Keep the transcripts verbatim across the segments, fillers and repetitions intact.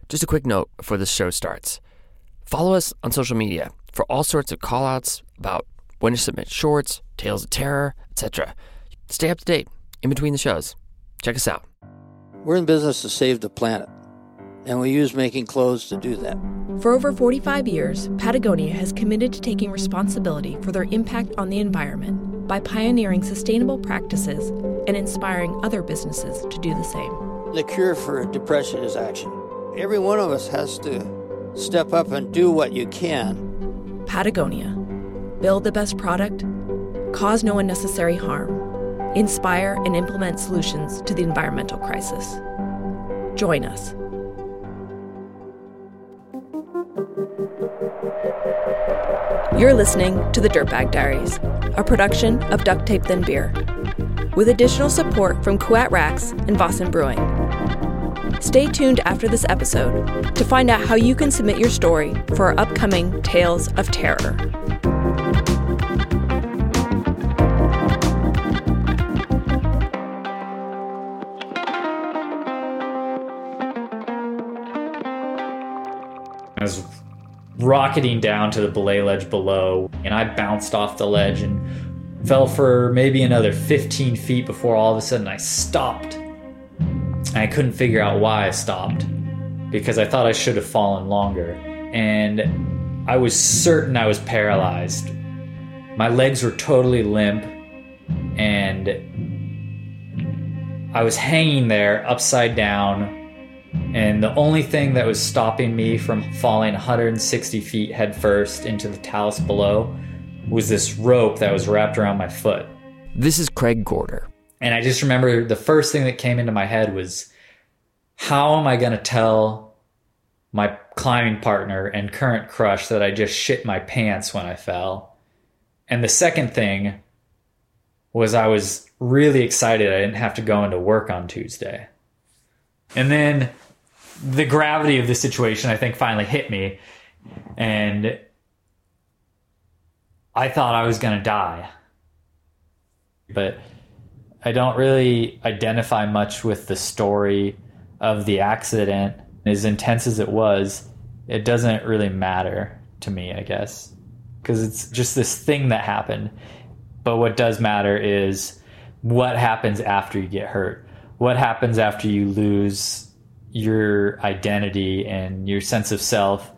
Just a quick note before the show starts. Follow us on social media for all sorts of call-outs about when to submit shorts, tales of terror, et cetera. Stay up to date in between the shows. Check us out. We're in business to save the planet, and we use making clothes to do that. For over forty-five years, Patagonia has committed to taking responsibility for their impact on the environment by pioneering sustainable practices and inspiring other businesses to do the same. The cure for depression is action. Every one of us has to step up and do what you can. Patagonia. Build the best product, cause no unnecessary harm, inspire and implement solutions to the environmental crisis. Join us. You're listening to The Dirtbag Diaries, a production of Duct Tape Then Beer, with additional support from Kuat Racks and Vossen Brewing. Stay tuned after this episode to find out how you can submit your story for our upcoming Tales of Terror. I was rocketing down to the belay ledge below, and I bounced off the ledge and fell for maybe another fifteen feet before all of a sudden I stopped. And I couldn't figure out why I stopped, because I thought I should have fallen longer. And I was certain I was paralyzed. My legs were totally limp, and I was hanging there upside down. And the only thing that was stopping me from falling one hundred sixty feet head first into the talus below was this rope that was wrapped around my foot. This is Craig Gorder. And I just remember the first thing that came into my head was, how am I going to tell my climbing partner and current crush that I just shit my pants when I fell? And the second thing was I was really excited I didn't have to go into work on Tuesday. And then the gravity of the situation, I think, finally hit me. And I thought I was going to die. But I don't really identify much with the story of the accident. As intense as it was, it doesn't really matter to me, I guess, because it's just this thing that happened. But what does matter is what happens after you get hurt. What happens after you lose your identity and your sense of self,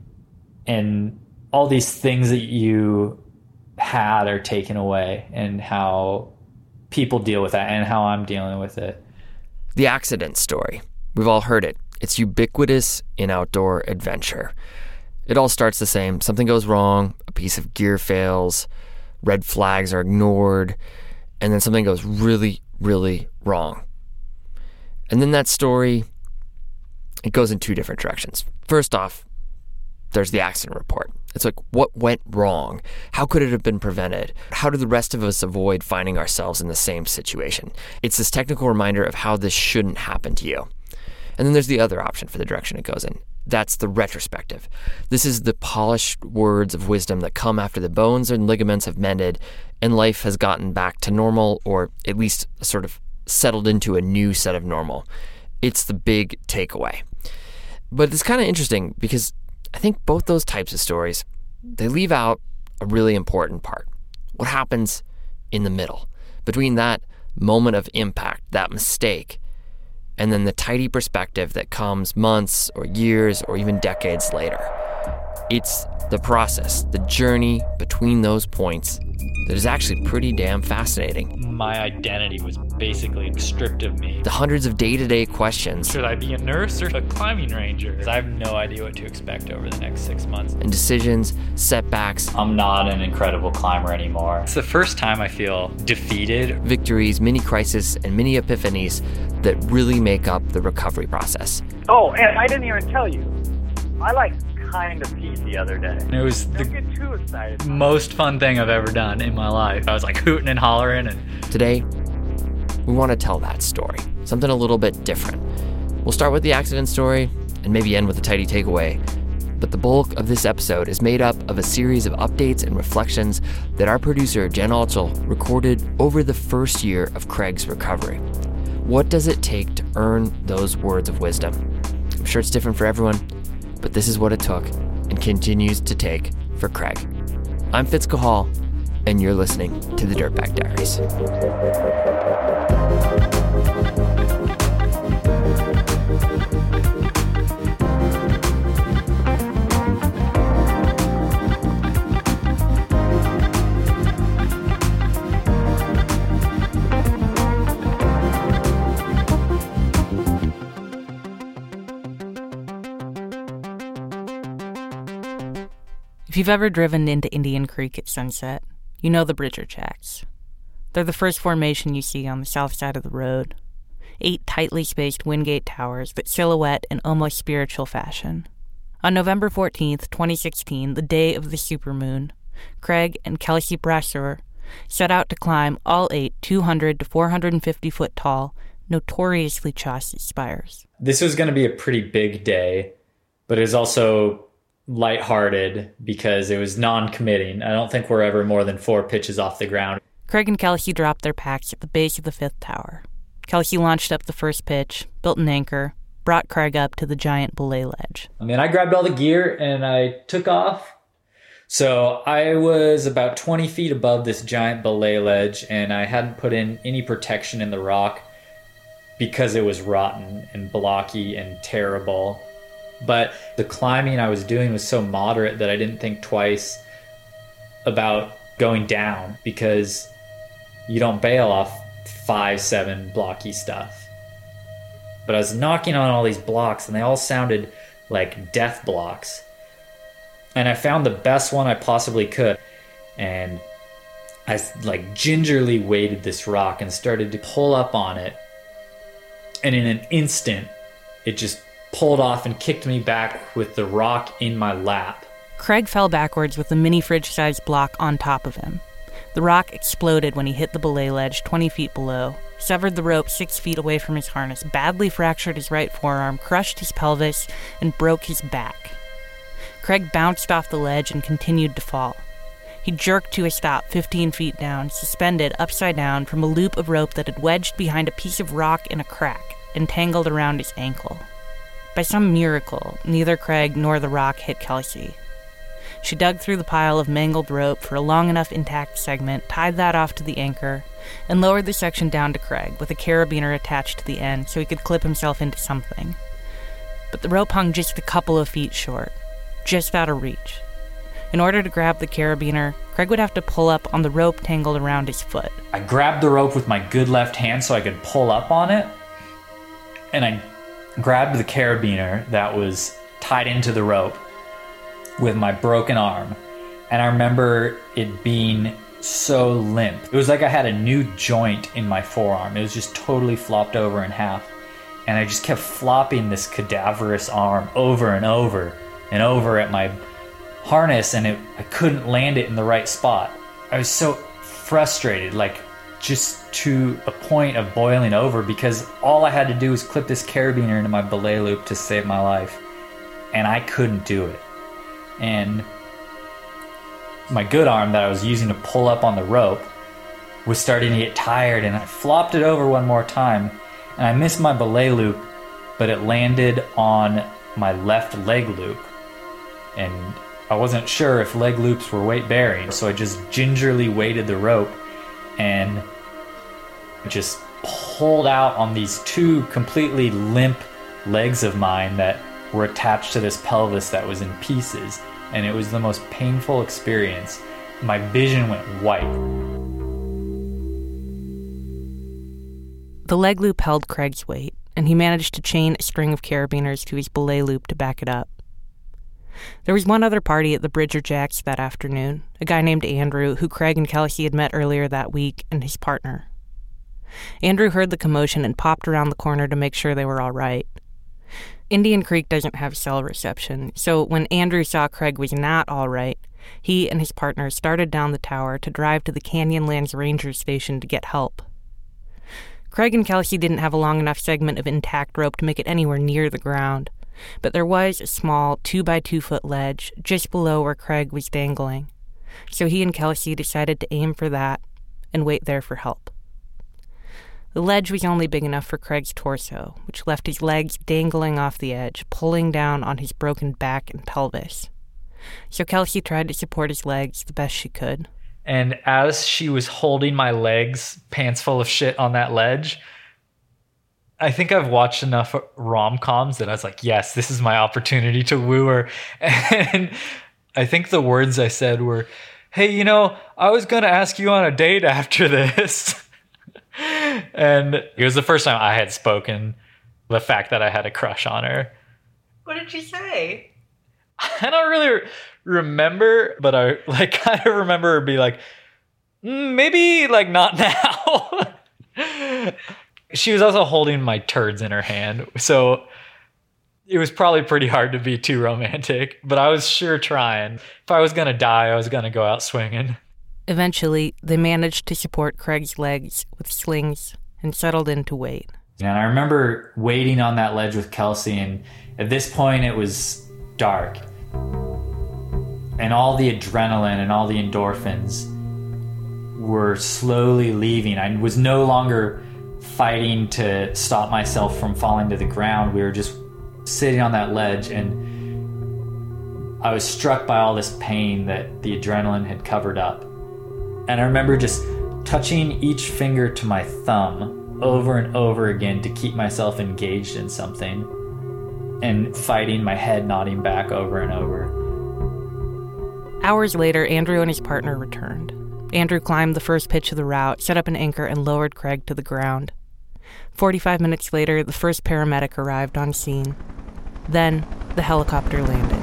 and all these things that you had are taken away, and how people deal with that and how I'm dealing with it. The accident story. We've all heard it. It's ubiquitous in outdoor adventure. It all starts the same. Something goes wrong, a piece of gear fails, red flags are ignored, and then something goes really, really wrong. And then that story, it goes in two different directions. First off, there's the accident report. It's like, what went wrong? How could it have been prevented? How do the rest of us avoid finding ourselves in the same situation? It's this technical reminder of how this shouldn't happen to you. And then there's the other option for the direction it goes in. That's the retrospective. This is the polished words of wisdom that come after the bones and ligaments have mended and life has gotten back to normal, or at least sort of settled into a new set of normal. It's the big takeaway. But it's kind of interesting because I think both those types of stories, they leave out a really important part. What happens in the middle, between that moment of impact, that mistake, and then the tidy perspective that comes months or years or even decades later. It's the process, the journey between those points that is actually pretty damn fascinating. My identity was basically stripped of me. The hundreds of day-to-day questions. Should I be a nurse or a climbing ranger? I have no idea what to expect over the next six months. And decisions, setbacks. I'm not an incredible climber anymore. It's the first time I feel defeated. Victories, mini crises, and mini epiphanies that really make up the recovery process. Oh, and I didn't even tell you. I like kind of peed the other day. It was Don't the get too excited. most fun thing I've ever done in my life. I was like hooting and hollering. And today, we want to tell that story, something a little bit different. We'll start with the accident story and maybe end with a tidy takeaway. But the bulk of this episode is made up of a series of updates and reflections that our producer, Jen Altschul, recorded over the first year of Craig's recovery. What does it take to earn those words of wisdom? I'm sure it's different for everyone, but this is what it took and continues to take for Craig. I'm Fitz Cahall, and you're listening to the Dirtbag Diaries. If you've ever driven into Indian Creek at sunset, you know the Bridger Jacks. They're the first formation you see on the south side of the road. Eight tightly spaced Wingate towers that silhouette in almost spiritual fashion. On November fourteenth, twenty sixteen, the day of the supermoon, Craig and Kelsey Brasseur set out to climb all eight two hundred to four hundred fifty foot tall, notoriously chaucy spires. This was going to be a pretty big day, but it was also lighthearted because it was non-committing. I don't think we're ever more than four pitches off the ground. Craig and Kelsey dropped their packs at the base of the fifth tower. Kelsey launched up the first pitch, built an anchor, brought Craig up to the giant belay ledge. I mean, I grabbed all the gear and I took off. So I was about twenty feet above this giant belay ledge, and I hadn't put in any protection in the rock because it was rotten and blocky and terrible. But the climbing I was doing was so moderate that I didn't think twice about going down, because you don't bail off five, seven blocky stuff. But I was knocking on all these blocks, and they all sounded like death blocks. And I found the best one I possibly could. And I like gingerly weighted this rock and started to pull up on it. And in an instant, it just pulled off and kicked me back with the rock in my lap. Craig fell backwards with the mini fridge-sized block on top of him. The rock exploded when he hit the belay ledge twenty feet below, severed the rope six feet away from his harness, badly fractured his right forearm, crushed his pelvis, and broke his back. Craig bounced off the ledge and continued to fall. He jerked to a stop fifteen feet down, suspended upside down from a loop of rope that had wedged behind a piece of rock in a crack, entangled around his ankle. By some miracle, neither Craig nor the rock hit Kelsey. She dug through the pile of mangled rope for a long enough intact segment, tied that off to the anchor, and lowered the section down to Craig with a carabiner attached to the end so he could clip himself into something. But the rope hung just a couple of feet short, just out of reach. In order to grab the carabiner, Craig would have to pull up on the rope tangled around his foot. I grabbed the rope with my good left hand so I could pull up on it, and I grabbed the carabiner that was tied into the rope with my broken arm. And I remember it being so limp. It was like I had a new joint in my forearm. It was just totally flopped over in half. And I just kept flopping this cadaverous arm over and over and over at my harness, and it, I couldn't land it in the right spot. I was so frustrated, like just to a point of boiling over, because all I had to do was clip this carabiner into my belay loop to save my life, and I couldn't do it. And my good arm that I was using to pull up on the rope was starting to get tired, and I flopped it over one more time, and I missed my belay loop, but it landed on my left leg loop, and I wasn't sure if leg loops were weight bearing, so I just gingerly weighted the rope and just pulled out on these two completely limp legs of mine that were attached to this pelvis that was in pieces, and it was the most painful experience. My vision went white. The leg loop held Craig's weight, and he managed to chain a string of carabiners to his belay loop to back it up. There was one other party at the Bridger Jacks that afternoon, a guy named Andrew, who Craig and Kelsey had met earlier that week, and his partner. Andrew heard the commotion and popped around the corner to make sure they were all right. Indian Creek doesn't have cell reception, so when Andrew saw Craig was not all right, he and his partner started down the tower to drive to the Canyonlands Ranger Station to get help. Craig and Kelsey didn't have a long enough segment of intact rope to make it anywhere near the ground, but there was a small two by two foot ledge just below where Craig was dangling, so he and Kelsey decided to aim for that and wait there for help. The ledge was only big enough for Craig's torso, which left his legs dangling off the edge, pulling down on his broken back and pelvis. So Kelsey tried to support his legs the best she could. And as she was holding my legs, pants full of shit on that ledge, I think I've watched enough rom-coms that I was like, yes, this is my opportunity to woo her. And I think the words I said were, hey, you know, I was going to ask you on a date after this. And it was the first time I had spoken the fact that I had a crush on her. What did you say? I don't really remember, but I like kind of remember her be like, mm, maybe like not now. She was also holding my turds in her hand, so it was probably pretty hard to be too romantic, but I was sure trying. If I was going to die, I was going to go out swinging. Eventually, they managed to support Craig's legs with slings and settled in to wait. And I remember waiting on that ledge with Kelsey, and at this point it was dark. And all the adrenaline and all the endorphins were slowly leaving. I was no longer fighting to stop myself from falling to the ground. We were just sitting on that ledge, and I was struck by all this pain that the adrenaline had covered up. And I remember just touching each finger to my thumb over and over again to keep myself engaged in something, and fighting my head nodding back over and over. Hours later, Andrew and his partner returned. Andrew climbed the first pitch of the route, set up an anchor, and lowered Craig to the ground. Forty-five minutes later, the first paramedic arrived on scene. Then, the helicopter landed.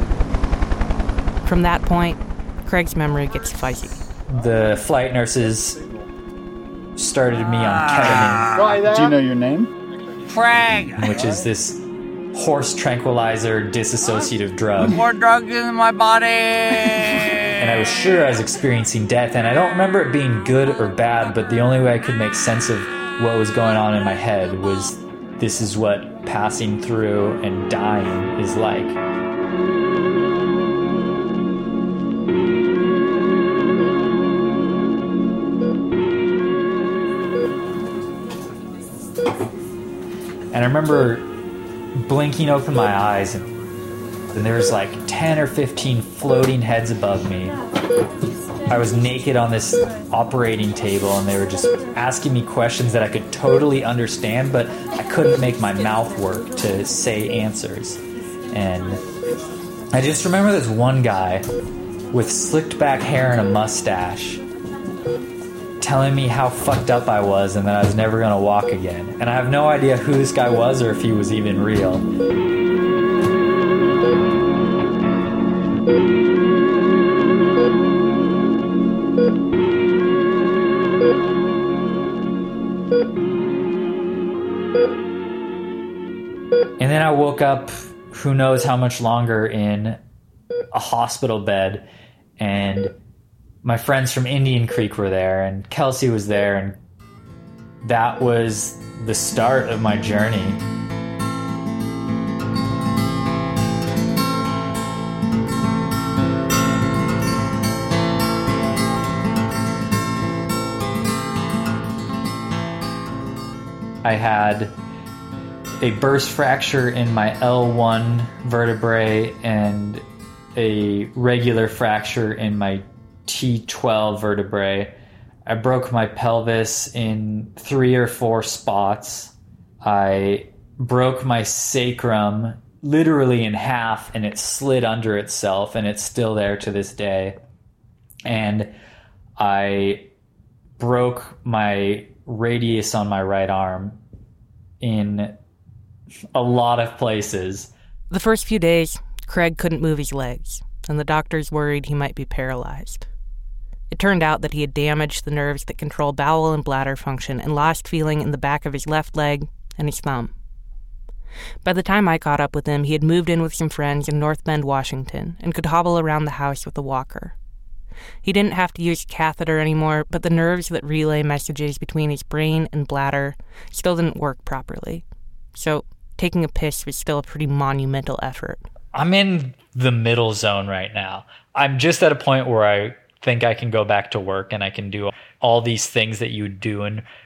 From that point, Craig's memory gets fuzzy. The flight nurses started me on ketamine. Do you know your name? Craig! Which is this horse tranquilizer disassociative drug. More drugs in my body! And I was sure I was experiencing death, and I don't remember it being good or bad, but the only way I could make sense of what was going on in my head was this is what passing through and dying is like. And I remember blinking open my eyes, and, and there was like ten or fifteen floating heads above me. I was naked on this operating table, and they were just asking me questions that I could totally understand, but I couldn't make my mouth work to say answers. And I just remember this one guy with slicked back hair and a mustache telling me how fucked up I was and that I was never going to walk again. And I have no idea who this guy was or if he was even real. And then I woke up, who knows how much longer, in a hospital bed, and my friends from Indian Creek were there, and Kelsey was there, and that was the start of my journey. I had a burst fracture in my L one vertebrae and a regular fracture in my T twelve vertebrae. I broke my pelvis in three or four spots. I broke my sacrum literally in half, and it slid under itself, and it's still there to this day. And I broke my radius on my right arm in a lot of places. The first few days, Craig couldn't move his legs, and the doctors worried he might be paralyzed. It turned out that he had damaged the nerves that control bowel and bladder function and lost feeling in the back of his left leg and his thumb. By the time I caught up with him, he had moved in with some friends in North Bend, Washington, and could hobble around the house with a walker. He didn't have to use a catheter anymore, but the nerves that relay messages between his brain and bladder still didn't work properly. So taking a piss was still a pretty monumental effort. I'm in the middle zone right now. I'm just at a point where I think I can go back to work and I can do all these things that you would do in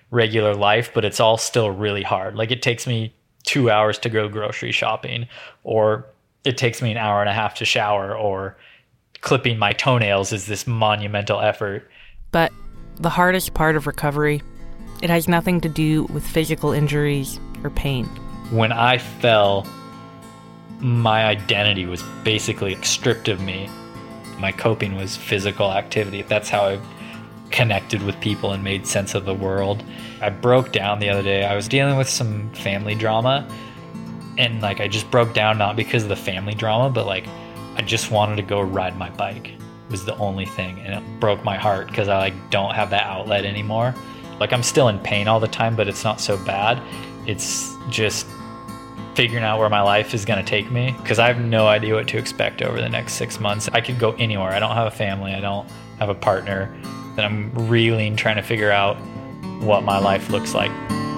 regular life, but it's all still really hard. Like it takes me two hours to go grocery shopping, or it takes me an hour and a half to shower, or clipping my toenails is this monumental effort. But the hardest part of recovery, it has nothing to do with physical injuries or pain. When I fell, my identity was basically stripped of me. My coping was physical activity. That's how I connected with people and made sense of the world. I broke down the other day. I was dealing with some family drama, and like I just broke down, not because of the family drama, but like I just wanted to go ride my bike. It was the only thing, and it broke my heart because I like don't have that outlet anymore. Like I'm still in pain all the time, but it's not so bad. It's just figuring out where my life is going to take me, because I have no idea what to expect over the next six months. I could go anywhere. I don't have a family. I don't have a partner. And I'm reeling, trying to figure out what my life looks like.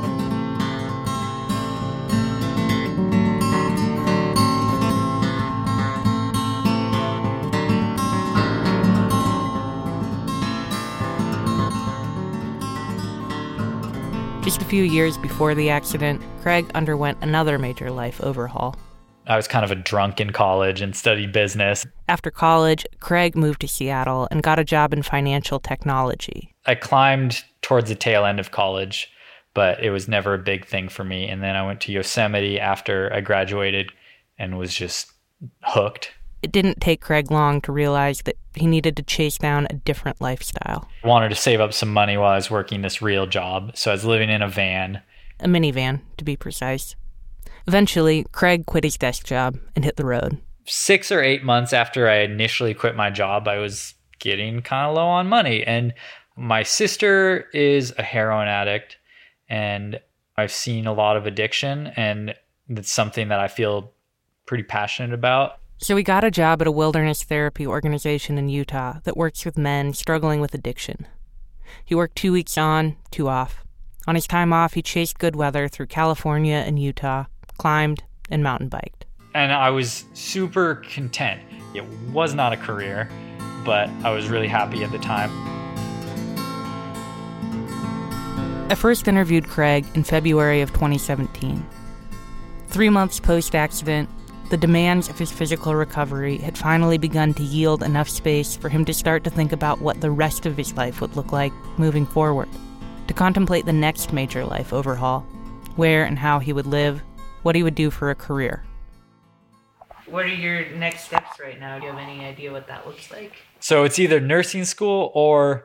Just a few years before the accident, Craig underwent another major life overhaul. I was kind of a drunk in college and studied business. After college, Craig moved to Seattle and got a job in financial technology. I climbed towards the tail end of college, but it was never a big thing for me. And then I went to Yosemite after I graduated and was just hooked. It didn't take Craig long to realize that he needed to chase down a different lifestyle. I wanted to save up some money while I was working this real job, so I was living in a van. A minivan, to be precise. Eventually, Craig quit his desk job and hit the road. Six or eight months after I initially quit my job, I was getting kind of low on money. And my sister is a heroin addict, and I've seen a lot of addiction, and it's something that I feel pretty passionate about. So he got a job at a wilderness therapy organization in Utah that works with men struggling with addiction. He worked two weeks on, two off. On his time off, he chased good weather through California and Utah, climbed, and mountain biked. And I was super content. It was not a career, but I was really happy at the time. I first interviewed Craig in February of twenty seventeen. Three months post-accident, the demands of his physical recovery had finally begun to yield enough space for him to start to think about what the rest of his life would look like moving forward, to contemplate the next major life overhaul, where and how he would live, what he would do for a career. What are your next steps right now? Do you have any idea what that looks like? So it's either nursing school or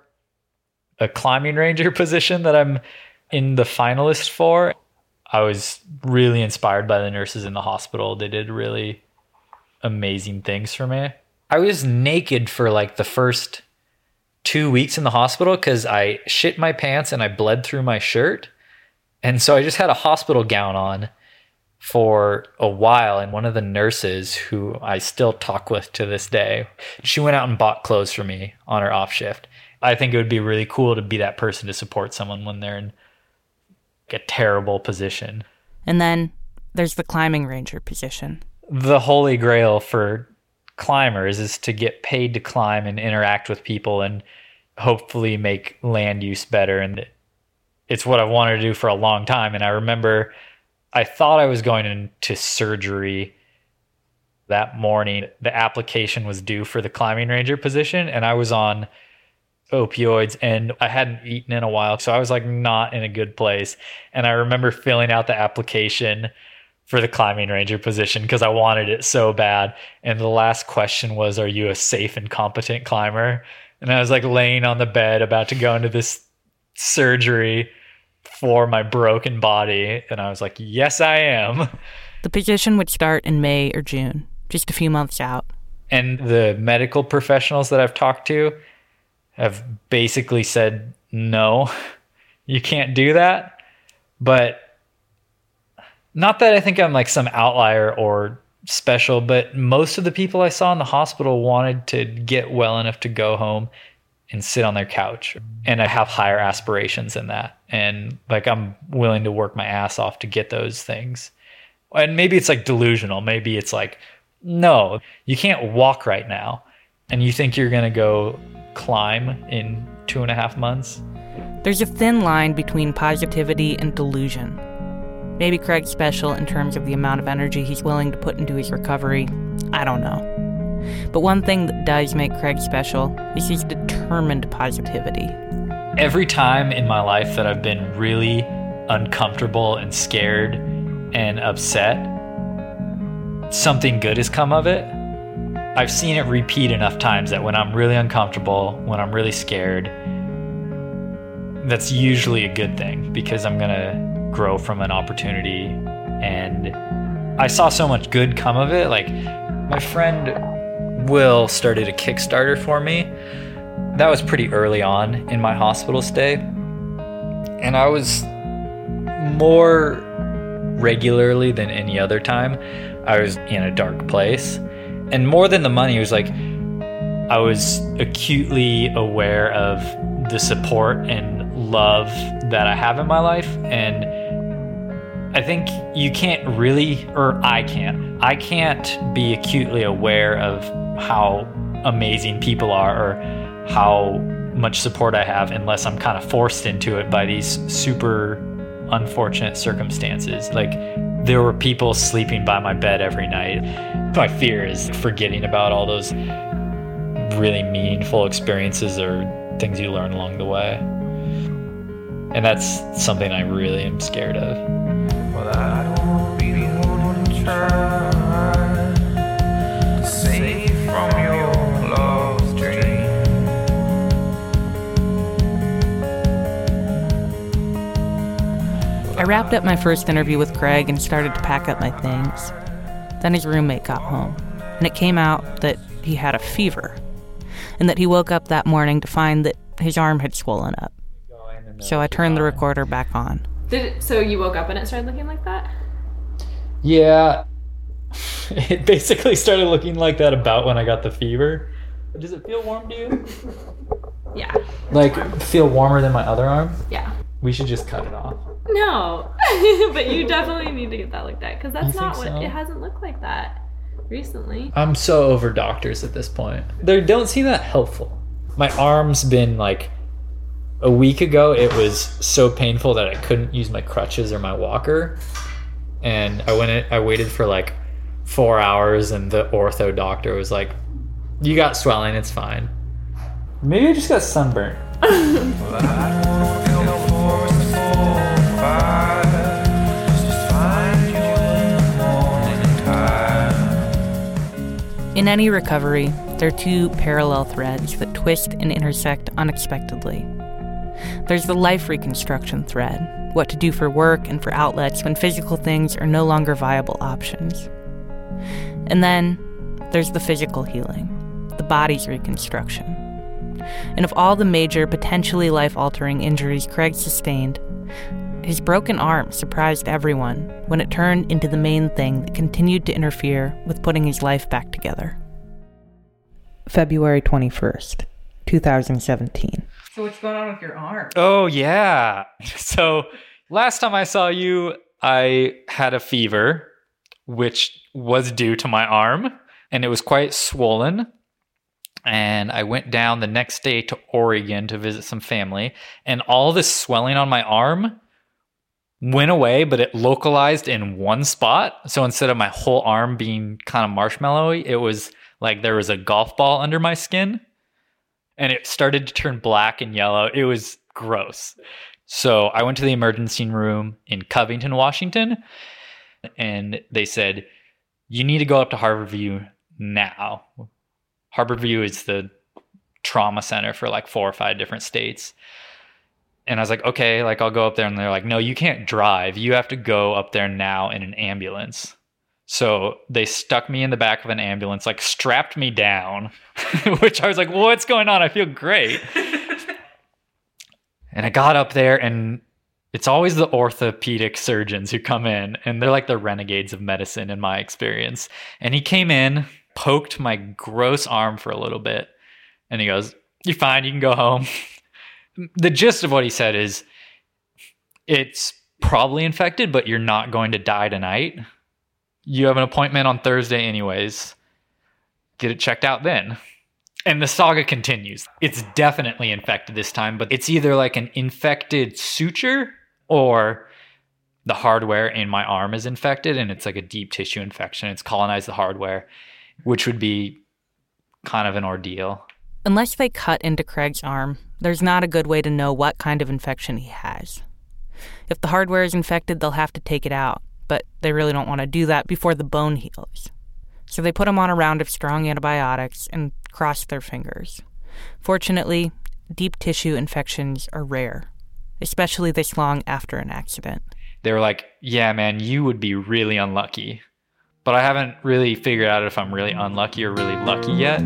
a climbing ranger position that I'm in the finalist for. I was really inspired by the nurses in the hospital. They did really amazing things for me. I was naked for like the first two weeks in the hospital because I shit my pants and I bled through my shirt. And so I just had a hospital gown on for a while. And one of the nurses, who I still talk with to this day, she went out and bought clothes for me on her off shift. I think it would be really cool to be that person to support someone when they're in a terrible position. And then there's the climbing ranger position. The holy grail for climbers is to get paid to climb and interact with people and hopefully make land use better. And it's what I've wanted to do for a long time. And I remember I thought I was going into surgery that morning. The application was due for the climbing ranger position, and I was on opioids and I hadn't eaten in a while, so I was like not in a good place. And I remember filling out the application for the climbing ranger position because I wanted it so bad, and the last question was, are you a safe and competent climber? And I was like laying on the bed about to go into this surgery for my broken body, and I was like, yes I am. The position would start in May or June, just a few months out. And the medical professionals that I've talked to have basically said, no, you can't do that. But not that I think I'm like some outlier or special, but most of the people I saw in the hospital wanted to get well enough to go home and sit on their couch. And I have higher aspirations than that. And like, I'm willing to work my ass off to get those things. And maybe it's like delusional. Maybe it's like, no, you can't walk right now. And you think you're going to go climb in two and a half months? There's a thin line between positivity and delusion. Maybe Craig's special in terms of the amount of energy he's willing to put into his recovery. I don't know. But one thing that does make Craig special is his determined positivity. Every time in my life that I've been really uncomfortable and scared and upset, something good has come of it. I've seen it repeat enough times that when I'm really uncomfortable, when I'm really scared, that's usually a good thing because I'm gonna grow from an opportunity. And I saw so much good come of it. Like, my friend Will started a Kickstarter for me. That was pretty early on in my hospital stay. And I was more regularly than any other time, I was in a dark place. And more than the money, it was like I was acutely aware of the support and love that I have in my life. And I think you can't really, or I can't, I can't be acutely aware of how amazing people are or how much support I have unless I'm kind of forced into it by these super unfortunate circumstances. Like, there were people sleeping by my bed every night. My fear is forgetting about all those really meaningful experiences or things you learn along the way. And that's something I really am scared of. Well, I don't really want to try to save from your love dream. I wrapped up my first interview with Craig and started to pack up my things. Then his roommate got home, and it came out that he had a fever, and that he woke up that morning to find that his arm had swollen up. So I turned the recorder back on. Did it, so you woke up and it started looking like that? Yeah. It basically started looking like that about when I got the fever. Does it feel warm to you? Yeah. Like, feel warmer than my other arm? Yeah. We should just cut it off. No. But you definitely need to get that looked at, because that's You not think what, so? it hasn't looked like that recently. I'm so over doctors at this point. They don't seem that helpful. My arm's been like, a week ago, it was so painful that I couldn't use my crutches or my walker. And I went in, I waited for like four hours and the ortho doctor was like, you got swelling, it's fine. Maybe I just got sunburnt. In any recovery, there are two parallel threads that twist and intersect unexpectedly. There's the life reconstruction thread, what to do for work and for outlets when physical things are no longer viable options. And then there's the physical healing, the body's reconstruction. And of all the major, potentially life-altering injuries Craig sustained, his broken arm surprised everyone when it turned into the main thing that continued to interfere with putting his life back together. February twenty-first, twenty seventeen. So what's going on with your arm? Oh, yeah. So last time I saw you, I had a fever, which was due to my arm, and it was quite swollen. And I went down the next day to Oregon to visit some family, and all this swelling on my arm went away, but it localized in one spot. So instead of my whole arm being kind of marshmallowy, it was like there was a golf ball under my skin. And it started to turn black and yellow. It was gross. So I went to the emergency room in Covington, Washington, and they said, you need to go up to Harborview now. Harborview is the trauma center for like four or five different states. And I was like, okay, like I'll go up there. And they're like, no, you can't drive. You have to go up there now in an ambulance. So they stuck me in the back of an ambulance, like strapped me down, which I was like, well, what's going on? I feel great. And I got up there, and it's always the orthopedic surgeons who come in, and they're like the renegades of medicine in my experience. And he came in, poked my gross arm for a little bit, and he goes, you're fine, you can go home. The gist of what he said is, it's probably infected, but you're not going to die tonight. You have an appointment on Thursday anyways. Get it checked out then. And the saga continues. It's definitely infected this time, but it's either like an infected suture or the hardware in my arm is infected and it's like a deep tissue infection. It's colonized the hardware, which would be kind of an ordeal. Unless they cut into Craig's arm, there's not a good way to know what kind of infection he has. If the hardware is infected, they'll have to take it out, but they really don't want to do that before the bone heals. So they put him on a round of strong antibiotics and cross their fingers. Fortunately, deep tissue infections are rare, especially this long after an accident. They were like, yeah, man, you would be really unlucky. But I haven't really figured out if I'm really unlucky or really lucky yet.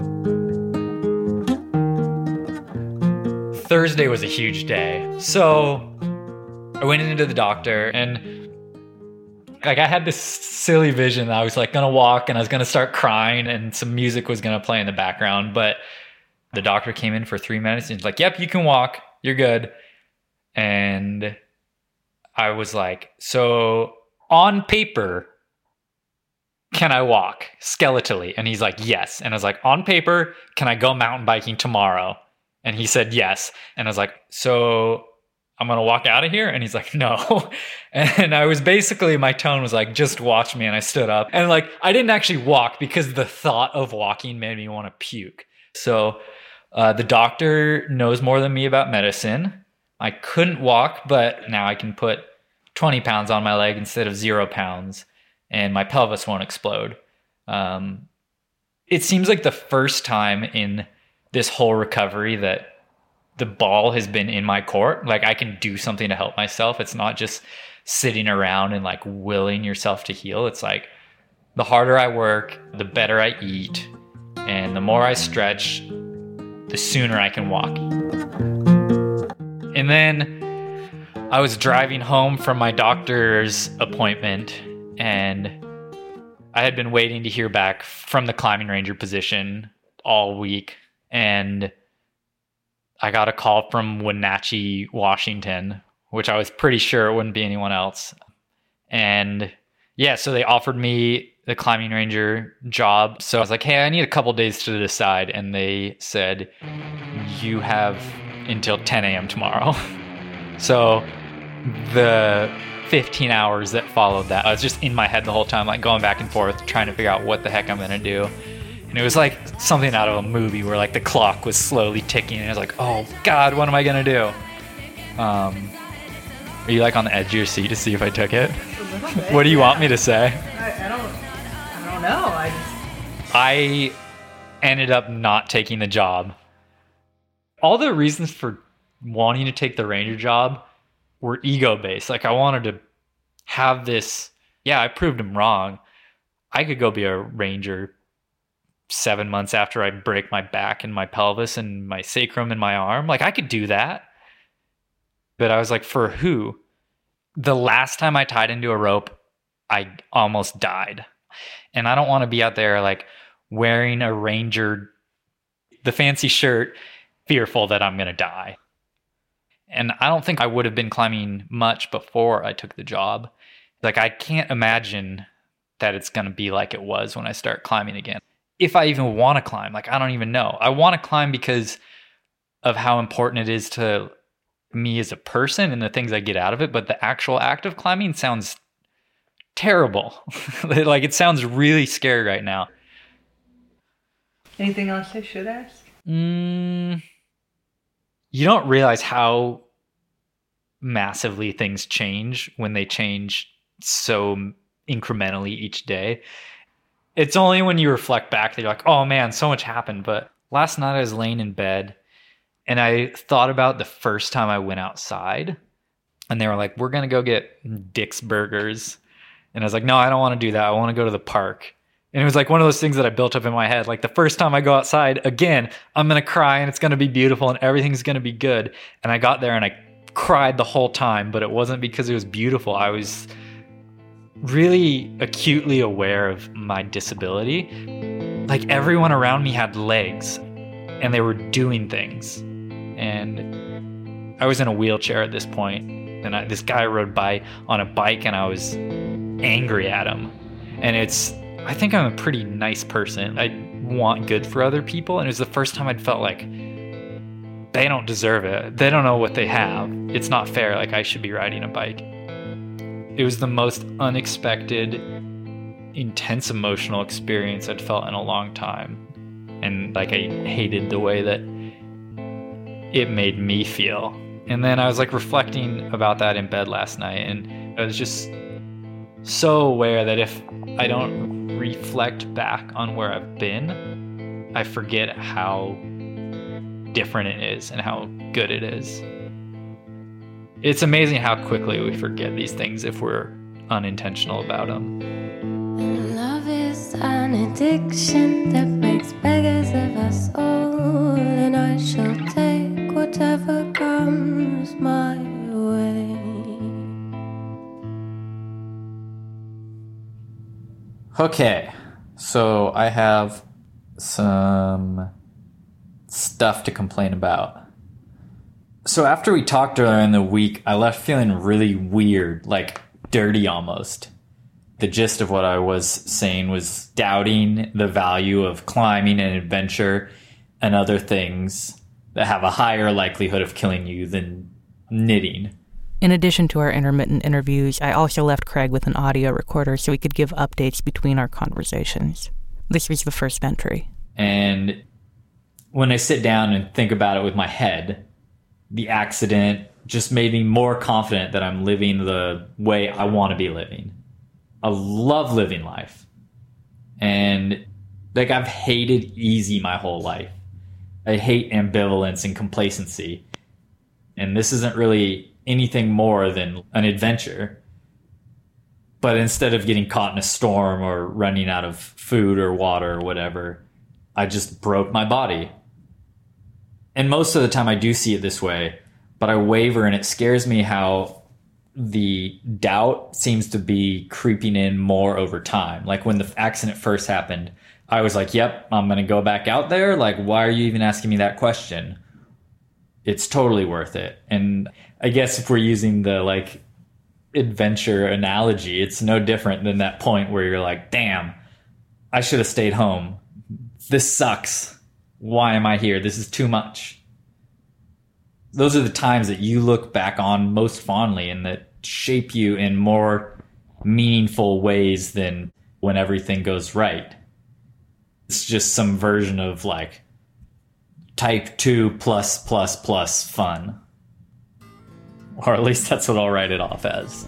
Thursday was a huge day. So I went into the doctor and like I had this silly vision that I was like gonna walk and I was gonna start crying and some music was gonna play in the background. But the doctor came in for three minutes and he's like, yep, you can walk. You're good. And I was like, so on paper, can I walk skeletally? And he's like, yes. And I was like, on paper, can I go mountain biking tomorrow? And he said, yes. And I was like, so I'm going to walk out of here? And he's like, no. And I was basically, my tone was like, just watch me. And I stood up and like, I didn't actually walk because the thought of walking made me want to puke. So uh, the doctor knows more than me about medicine. I couldn't walk, but now I can put twenty pounds on my leg instead of zero pounds and my pelvis won't explode. Um, it seems like the first time in this whole recovery that the ball has been in my court. Like I can do something to help myself. It's not just sitting around and like willing yourself to heal. It's like the harder I work, the better I eat, and the more I stretch, the sooner I can walk. And then I was driving home from my doctor's appointment and I had been waiting to hear back from the climbing ranger position all week. And I got a call from Wenatchee, Washington, which I was pretty sure it wouldn't be anyone else. And yeah, so they offered me the climbing ranger job. So I was like, hey, I need a couple days to decide. And they said, you have until ten a.m. tomorrow. So the fifteen hours that followed that, I was just in my head the whole time, like going back and forth, trying to figure out what the heck I'm going to do. And it was like something out of a movie where like the clock was slowly ticking and I was like, oh God, what am I going to do? Um, are you like on the edge of your seat to see if I took it? Bit, what do you yeah. want me to say? I, I don't, I don't know. I just... I ended up not taking the job. All the reasons for wanting to take the ranger job were ego-based. Like I wanted to have this, yeah, I proved him wrong. I could go be a ranger seven months after I break my back and my pelvis and my sacrum and my arm. Like I could do that. But I was like, for who? The last time I tied into a rope, I almost died. And I don't want to be out there like wearing a ranger, the fancy shirt, fearful that I'm going to die. And I don't think I would have been climbing much before I took the job. Like I can't imagine that it's going to be like it was when I start climbing again. If I even want to climb, like I don't even know. I want to climb because of how important it is to me as a person and the things I get out of it. But the actual act of climbing sounds terrible. Like it sounds really scary right now. Anything else I should ask? Mm, you don't realize how massively things change when they change so incrementally each day. It's only when you reflect back that you're like, oh man, so much happened. But last night I was laying in bed and I thought about the first time I went outside and they were like, we're going to go get Dick's Burgers. And I was like, no, I don't want to do that. I want to go to the park. And it was like one of those things that I built up in my head. Like the first time I go outside, again, I'm going to cry and it's going to be beautiful and everything's going to be good. And I got there and I cried the whole time, but it wasn't because it was beautiful. I was really acutely aware of my disability. Like everyone around me had legs and they were doing things. And I was in a wheelchair at this point, and I, this guy rode by on a bike and I was angry at him. And it's, I think I'm a pretty nice person. I want good for other people. And it was the first time I'd felt like they don't deserve it. They don't know what they have. It's not fair. Like, I should be riding a bike. It was the most unexpected, intense emotional experience I'd felt in a long time. And like, I hated the way that it made me feel. And then I was like reflecting about that in bed last night, and I was just so aware that if I don't reflect back on where I've been, I forget how different it is and how good it is. It's amazing how quickly we forget these things if we're unintentional about them. And love is an addiction that makes beggars of us all, and I shall take whatever comes my way. Okay, so I have some stuff to complain about. So after we talked earlier in the week, I left feeling really weird, like dirty almost. The gist of what I was saying was doubting the value of climbing and adventure and other things that have a higher likelihood of killing you than knitting. In addition to our intermittent interviews, I also left Craig with an audio recorder so we could give updates between our conversations. This was the first entry. And when I sit down and think about it with my head, the accident just made me more confident that I'm living the way I want to be living. I love living life. And like, I've hated easy my whole life. I hate ambivalence and complacency. And this isn't really anything more than an adventure. But instead of getting caught in a storm or running out of food or water or whatever, I just broke my body. And most of the time I do see it this way, but I waver, and it scares me how the doubt seems to be creeping in more over time. Like when the accident first happened, I was like, yep, I'm going to go back out there. Like, why are you even asking me that question? It's totally worth it. And I guess if we're using the like adventure analogy, it's no different than that point where you're like, damn, I should have stayed home. This sucks. Why am I here? This is too much. Those are the times that you look back on most fondly and that shape you in more meaningful ways than when everything goes right. It's just some version of like type two plus plus plus fun. Or at least that's what I'll write it off as.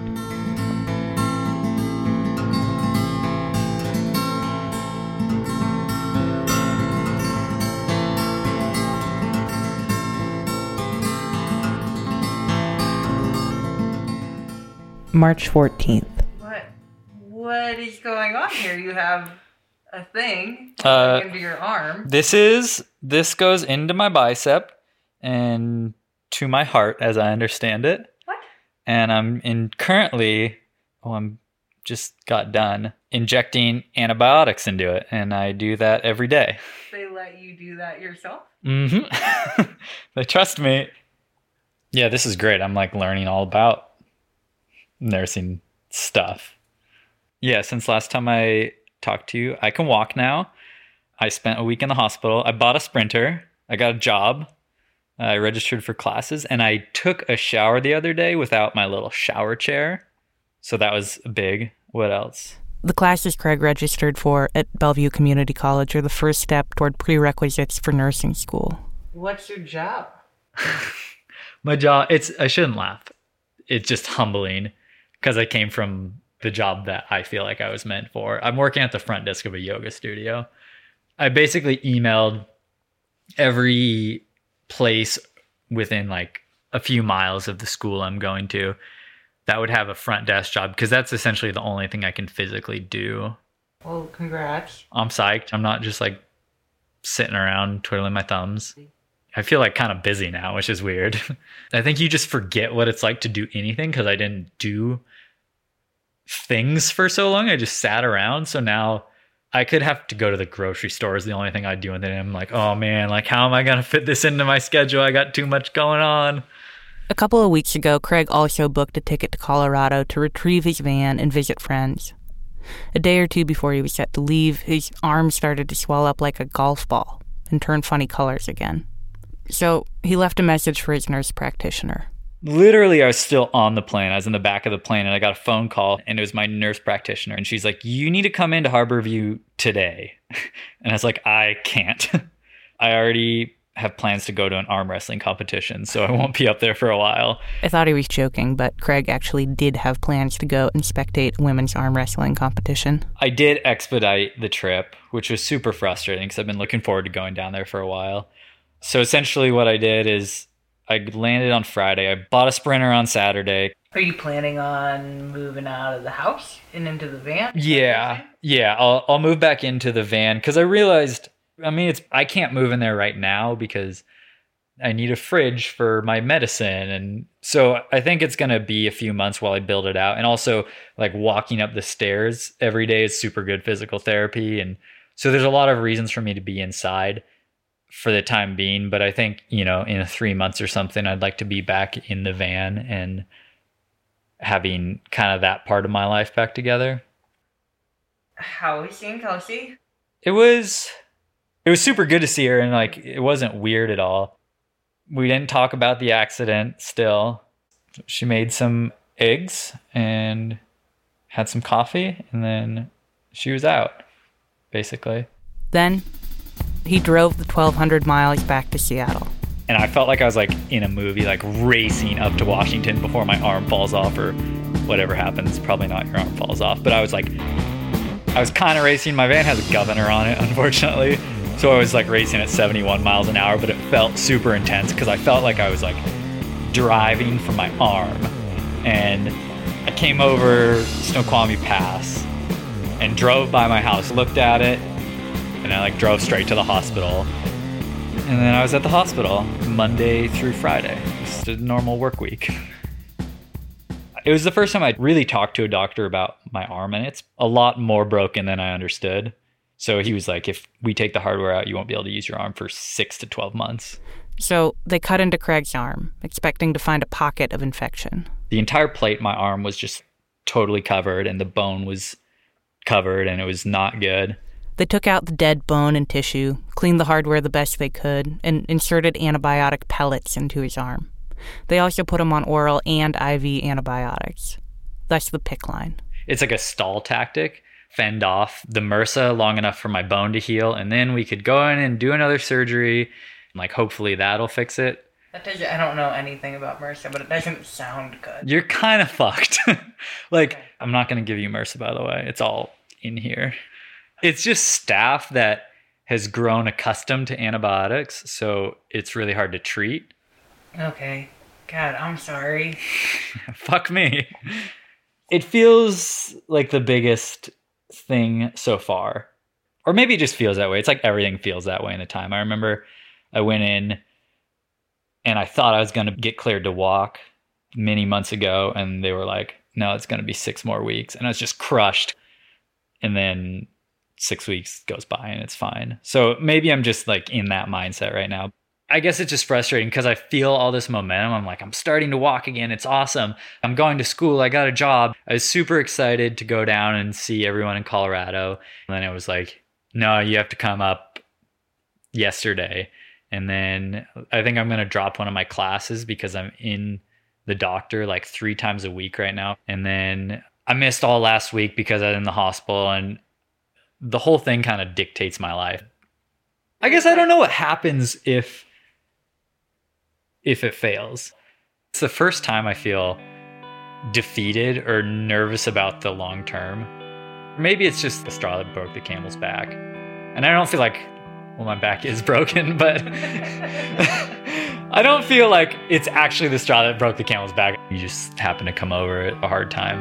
March fourteenth. What? What is going on here? You have a thing uh, into your arm. This is this goes into my bicep and to my heart, as I understand it. What? And I'm in currently. Oh, I'm just got done injecting antibiotics into it, and I do that every day. They let you do that yourself? Mm-hmm. They trust me. Yeah, this is great. I'm like learning all about nursing stuff. Yeah, since last time I talked to you, I can walk now. I spent a week in the hospital. I bought a Sprinter. I got a job. I registered for classes, and I took a shower the other day without my little shower chair. So that was big. What else? The classes Craig registered for at Bellevue Community College are the first step toward prerequisites for nursing school. What's your job? My job, it's, I shouldn't laugh. It's just humbling because I came from the job that I feel like I was meant for. I'm working at the front desk of a yoga studio. I basically emailed every place within like a few miles of the school I'm going to that would have a front desk job, because that's essentially the only thing I can physically do. Well, congrats. I'm psyched. I'm not just like sitting around twiddling my thumbs. I feel like kind of busy now, which is weird. I think you just forget what it's like to do anything because I didn't do things for so long. I just sat around. So now I could have to go to the grocery store is the only thing I do. And then I'm like, oh man, like how am I going to fit this into my schedule? I got too much going on. A couple of weeks ago, Craig also booked a ticket to Colorado to retrieve his van and visit friends. A day or two before he was set to leave, his arm started to swell up like a golf ball and turn funny colors again. So he left a message for his nurse practitioner. Literally, I was still on the plane. I was in the back of the plane, and I got a phone call, and it was my nurse practitioner. And she's like, you need to come into Harborview today. And I was like, I can't. I already have plans to go to an arm wrestling competition, so I won't be up there for a while. I thought he was joking, but Craig actually did have plans to go and spectate a women's arm wrestling competition. I did expedite the trip, which was super frustrating because I've been looking forward to going down there for a while. So essentially what I did is I landed on Friday. I bought a Sprinter on Saturday. Are you planning on moving out of the house and into the van? Yeah, yeah. I'll I'll move back into the van because I realized, I mean, it's I can't move in there right now because I need a fridge for my medicine. And so I think it's going to be a few months while I build it out. And also, like, walking up the stairs every day is super good physical therapy. And so there's a lot of reasons for me to be inside for the time being. But I think, you know, in three months or something, I'd like to be back in the van and having kind of that part of my life back together. How are you seeing Kelsey? It was... It was super good to see her, and like it wasn't weird at all. We didn't talk about the accident still. She made some eggs and had some coffee, and then she was out, basically. Then he drove the twelve hundred miles back to Seattle. And I felt like I was like in a movie, like racing up to Washington before my arm falls off or whatever happens. Probably not your arm falls off, but I was like, I was kind of racing. My van has a governor on it, unfortunately. So I was like racing at seventy-one miles an hour, but it felt super intense because I felt like I was like driving for my arm. And I came over Snoqualmie Pass and drove by my house, looked at it, and I like drove straight to the hospital. And then I was at the hospital Monday through Friday. Just a normal work week. It was the first time I'd really talked to a doctor about my arm, and it's a lot more broken than I understood. So he was like, if we take the hardware out, you won't be able to use your arm for six to twelve months. So they cut into Craig's arm, expecting to find a pocket of infection. The entire plate in my arm was just totally covered, and the bone was covered, and it was not good. They took out the dead bone and tissue, cleaned the hardware the best they could, and inserted antibiotic pellets into his arm. They also put him on oral and I V antibiotics. That's the PICC line. It's like a stall tactic. Fend off the MRSA long enough for my bone to heal, and then we could go in and do another surgery, and like hopefully that'll fix it. That does, I don't know anything about MRSA, but it doesn't sound good. You're kind of fucked. Like, okay. I'm not going to give you MRSA, by the way. It's all in here. It's just staph that has grown accustomed to antibiotics, so it's really hard to treat. Okay. God, I'm sorry. Fuck me. It feels like the biggest thing so far, or maybe it just feels that way. It's like everything feels that way in the time. I remember I went in and I thought I was going to get cleared to walk many months ago, and they were like, no, it's going to be six more weeks, and I was just crushed. And then six weeks goes by and it's fine. So maybe I'm just like in that mindset right now. I guess it's just frustrating because I feel all this momentum. I'm like, I'm starting to walk again. It's awesome. I'm going to school. I got a job. I was super excited to go down and see everyone in Colorado. And then it was like, no, you have to come up yesterday. And then I think I'm going to drop one of my classes because I'm in the doctor like three times a week right now. And then I missed all last week because I was in the hospital, and the whole thing kind of dictates my life. I guess I don't know what happens if if it fails. It's the first time I feel defeated or nervous about the long term. Maybe it's just the straw that broke the camel's back. And I don't feel like, well, my back is broken, but I don't feel like it's actually the straw that broke the camel's back. You just happen to come over at a hard time.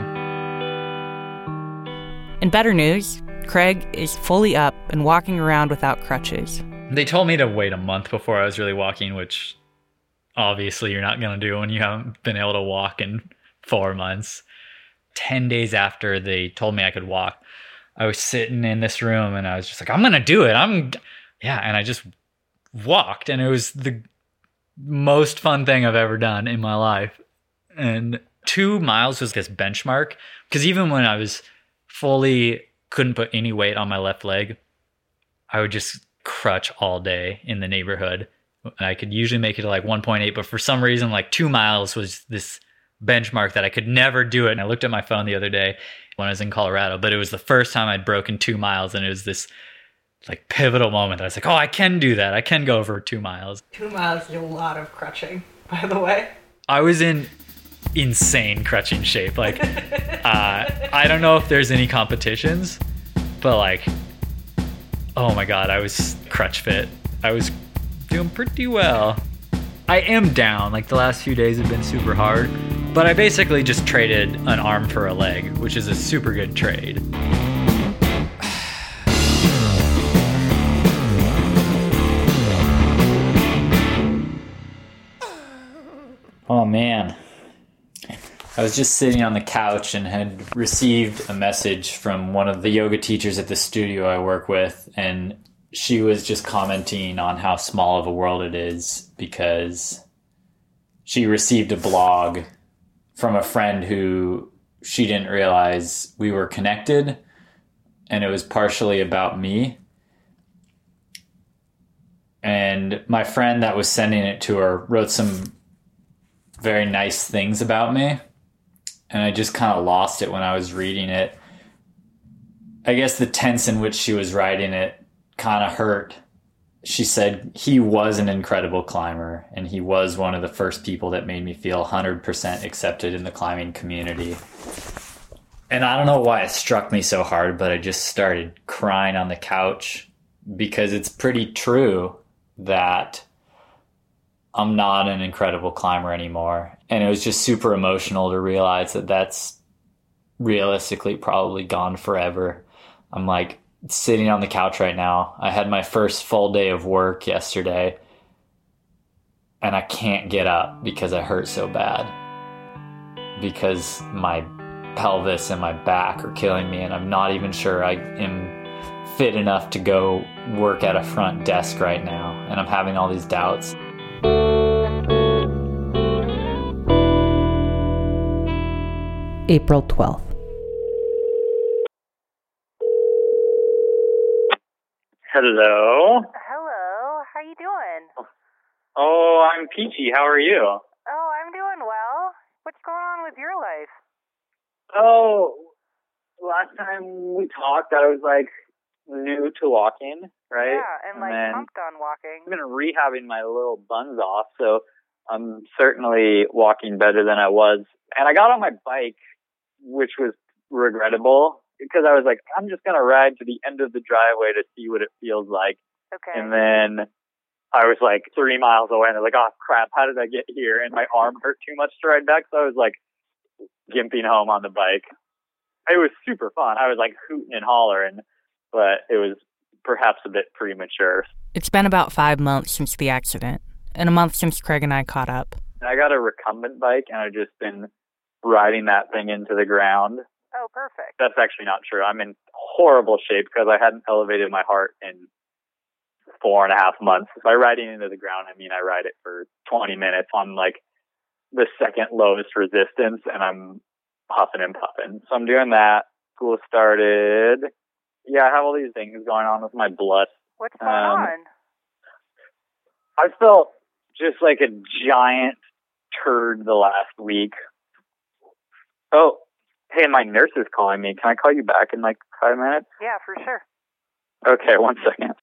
In better news, Craig is fully up and walking around without crutches. They told me to wait a month before I was really walking, which obviously you're not going to do when you haven't been able to walk in four months. Ten days after they told me I could walk, I was sitting in this room and I was just like, I'm going to do it. I'm, yeah. And I just walked, and it was the most fun thing I've ever done in my life. And two miles was this benchmark, because even when I was fully couldn't put any weight on my left leg, I would just crutch all day in the neighborhood. I could usually make it to like one point eight, but for some reason, like two miles was this benchmark that I could never do it. And I looked at my phone the other day when I was in Colorado, but it was the first time I'd broken two miles. And it was this like pivotal moment. I was like, oh, I can do that. I can go over two miles. Two miles is a lot of crutching, by the way. I was in insane crutching shape. Like, uh, I don't know if there's any competitions, but like, oh my God, I was crutch fit. I was doing pretty well. I am down. Like the last few days have been super hard, but I basically just traded an arm for a leg, which is a super good trade. Oh man. I was just sitting on the couch and had received a message from one of the yoga teachers at the studio I work with, and she was just commenting on how small of a world it is because she received a blog from a friend who she didn't realize we were connected, and it was partially about me. And my friend that was sending it to her wrote some very nice things about me, and I just kind of lost it when I was reading it. I guess the tense in which she was writing it kind of hurt. She said he was an incredible climber, and he was one of the first people that made me feel one hundred percent accepted in the climbing community. And I don't know why it struck me so hard, but I just started crying on the couch because it's pretty true that I'm not an incredible climber anymore. And it was just super emotional to realize that that's realistically probably gone forever. I'm like sitting on the couch right now. I had my first full day of work yesterday, and I can't get up because I hurt so bad. Because my pelvis and my back are killing me, and I'm not even sure I am fit enough to go work at a front desk right now. And I'm having all these doubts. April twelfth. Hello. Hello. How you doing? Oh, I'm peachy. How are you? Oh, I'm doing well. What's going on with your life? Oh, last time we talked, I was like new to walking, right? Yeah, and like and pumped on walking. I've been rehabbing my little buns off, so I'm certainly walking better than I was. And I got on my bike, which was regrettable, because I was like, I'm just going to ride to the end of the driveway to see what it feels like. Okay. And then I was like three miles away, and I was like, oh, crap, how did I get here? And my arm hurt too much to ride back, so I was like gimping home on the bike. It was super fun. I was like hooting and hollering, but it was perhaps a bit premature. It's been about five months since the accident, and a month since Craig and I caught up. I got a recumbent bike, and I've just been riding that thing into the ground. Oh, perfect. That's actually not true. I'm in horrible shape because I hadn't elevated my heart in four and a half months. By riding into the ground, I mean I ride it for twenty minutes on like the second lowest resistance, and I'm huffing and puffing. So I'm doing that. School started. Yeah, I have all these things going on with my blood. What's going um, on? I felt just like a giant turd the last week. Oh, hey, my nurse is calling me. Can I call you back in like five minutes? Yeah, for sure. Okay, one second.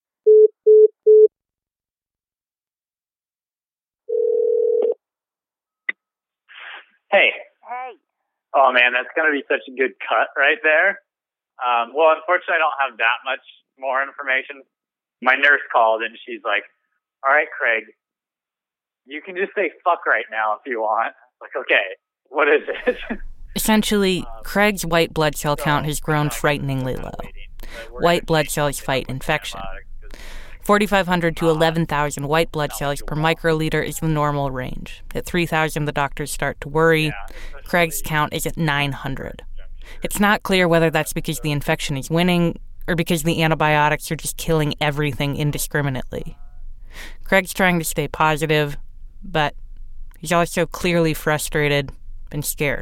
Hey. Hey. Oh, man, that's going to be such a good cut right there. Um, well, unfortunately, I don't have that much more information. My nurse called, and she's like, all right, Craig, you can just say fuck right now if you want. Like, okay, what is it? Essentially, Craig's white blood cell count has grown frighteningly low. White blood cells fight infection. forty-five hundred to eleven thousand white blood cells per microliter is the normal range. At three thousand, the doctors start to worry. Craig's count is at nine hundred. It's not clear whether that's because the infection is winning or because the antibiotics are just killing everything indiscriminately. Craig's trying to stay positive, but he's also clearly frustrated and scared.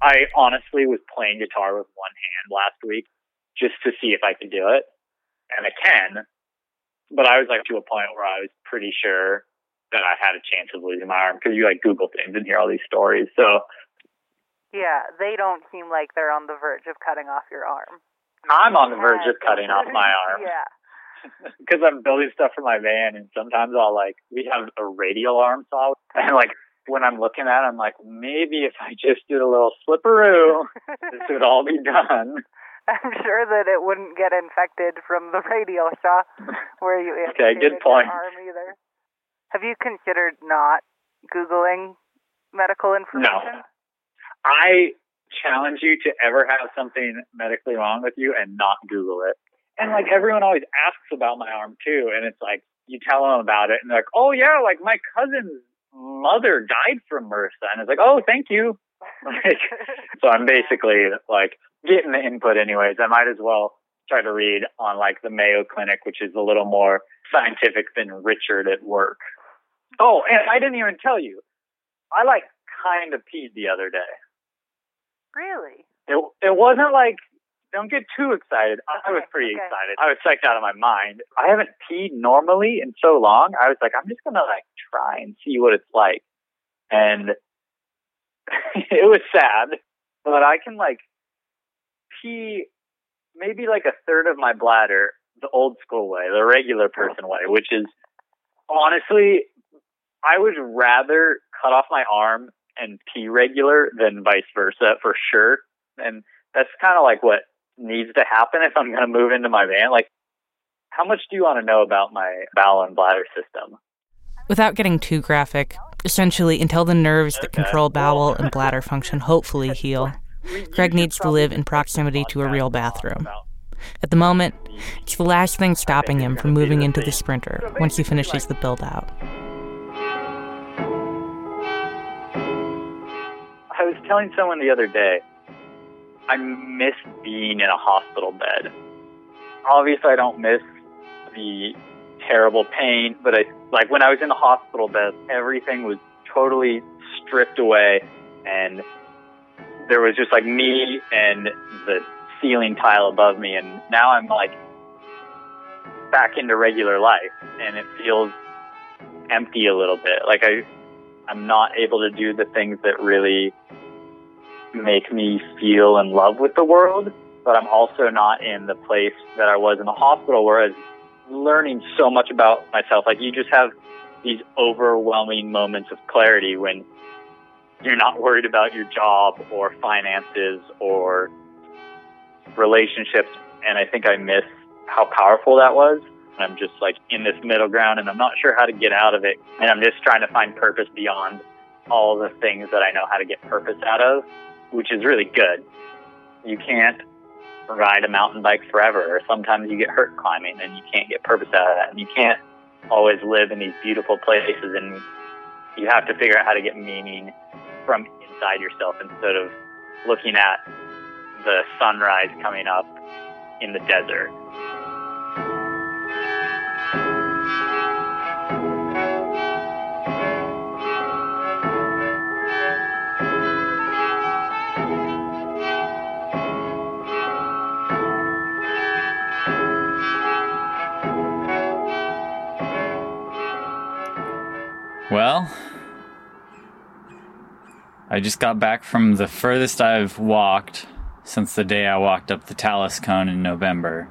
I honestly was playing guitar with one hand last week just to see if I could do it. And I can. But I was like to a point where I was pretty sure that I had a chance of losing my arm because you like Google things and hear all these stories. So yeah, they don't seem like they're on the verge of cutting off your arm. I'm on the verge of cutting off my arm. Yeah. Because I'm building stuff for my van, and sometimes I'll like, we have a radial arm saw, and like when I'm looking at it, I'm like, maybe if I just did a little slipperoo, this would all be done. I'm sure that it wouldn't get infected from the radial saw where you okay, good point. Your arm either. Have you considered not Googling medical information? No. I challenge you to ever have something medically wrong with you and not Google it. And like everyone always asks about my arm too, and it's like you tell them about it, and they're like, "Oh yeah, like my cousin's mother died from MRSA," and it's like, "Oh, thank you." Like, so I'm basically like getting the input anyways. I might as well try to read on like the Mayo Clinic, which is a little more scientific than Richard at work. Oh, and I didn't even tell you, I like kind of peed the other day. Really? It it wasn't like. Don't get too excited. I okay, was pretty okay. excited. I was psyched out of my mind. I haven't peed normally in so long. I was like, I'm just going to like try and see what it's like. And it was sad, but I can like pee maybe like a third of my bladder the old school way, the regular person way, which is honestly, I would rather cut off my arm and pee regular than vice versa for sure. And that's kind of like what needs to happen if I'm going to move into my van. Like, how much do you want to know about my bowel and bladder system? Without getting too graphic, essentially, until the nerves that Okay. control bowel and bladder function hopefully heal, Greg needs to live in proximity to a real bathroom. At the moment, it's the last thing stopping him from moving into the Sprinter once he finishes the build-out. I was telling someone the other day, I miss being in a hospital bed. Obviously, I don't miss the terrible pain, but I like when I was in the hospital bed, everything was totally stripped away, and there was just like me and the ceiling tile above me, and now I'm like back into regular life, and it feels empty a little bit. Like I, I'm not able to do the things that really make me feel in love with the world, but I'm also not in the place that I was in the hospital where I was learning so much about myself. Like you just have these overwhelming moments of clarity when you're not worried about your job or finances or relationships. And I think I miss how powerful that was. I'm just like in this middle ground and I'm not sure how to get out of it. And I'm just trying to find purpose beyond all the things that I know how to get purpose out of, which is really good. You can't ride a mountain bike forever, or sometimes you get hurt climbing and you can't get purpose out of that. And you can't always live in these beautiful places, and you have to figure out how to get meaning from inside yourself instead of looking at the sunrise coming up in the desert. Well, I just got back from the furthest I've walked since the day I walked up the Talus Cone in November.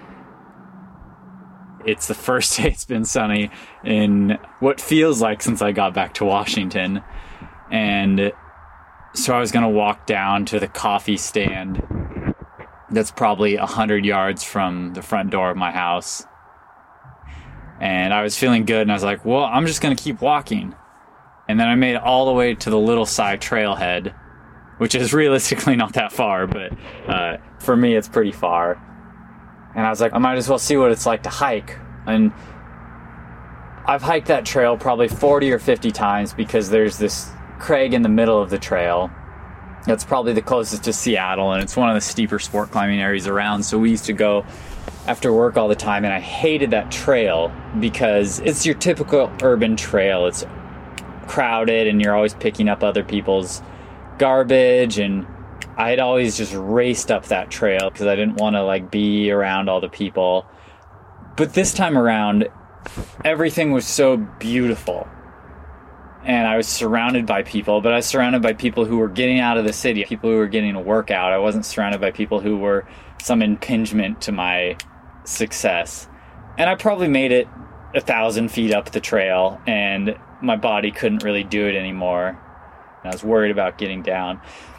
It's the first day it's been sunny in what feels like since I got back to Washington. And so I was going to walk down to the coffee stand that's probably one hundred yards from the front door of my house. And I was feeling good, and I was like, well, I'm just going to keep walking. And then I made it all the way to the Little Side Trailhead, which is realistically not that far, but uh, for me, it's pretty far. And I was like, I might as well see what it's like to hike. And I've hiked that trail probably forty or fifty times because there's this crag in the middle of the trail. That's probably the closest to Seattle, and it's one of the steeper sport climbing areas around. So we used to go after work all the time, and I hated that trail because it's your typical urban trail. It's crowded, and you're always picking up other people's garbage, and I had always just raced up that trail because I didn't want to like be around all the people. But this time around, everything was so beautiful. And I was surrounded by people, but I was surrounded by people who were getting out of the city, people who were getting a workout. I wasn't surrounded by people who were some impingement to my success. And I probably made it a thousand feet up the trail, and my body couldn't really do it anymore. And I was worried about getting down.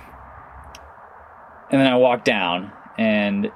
And then I walked down, and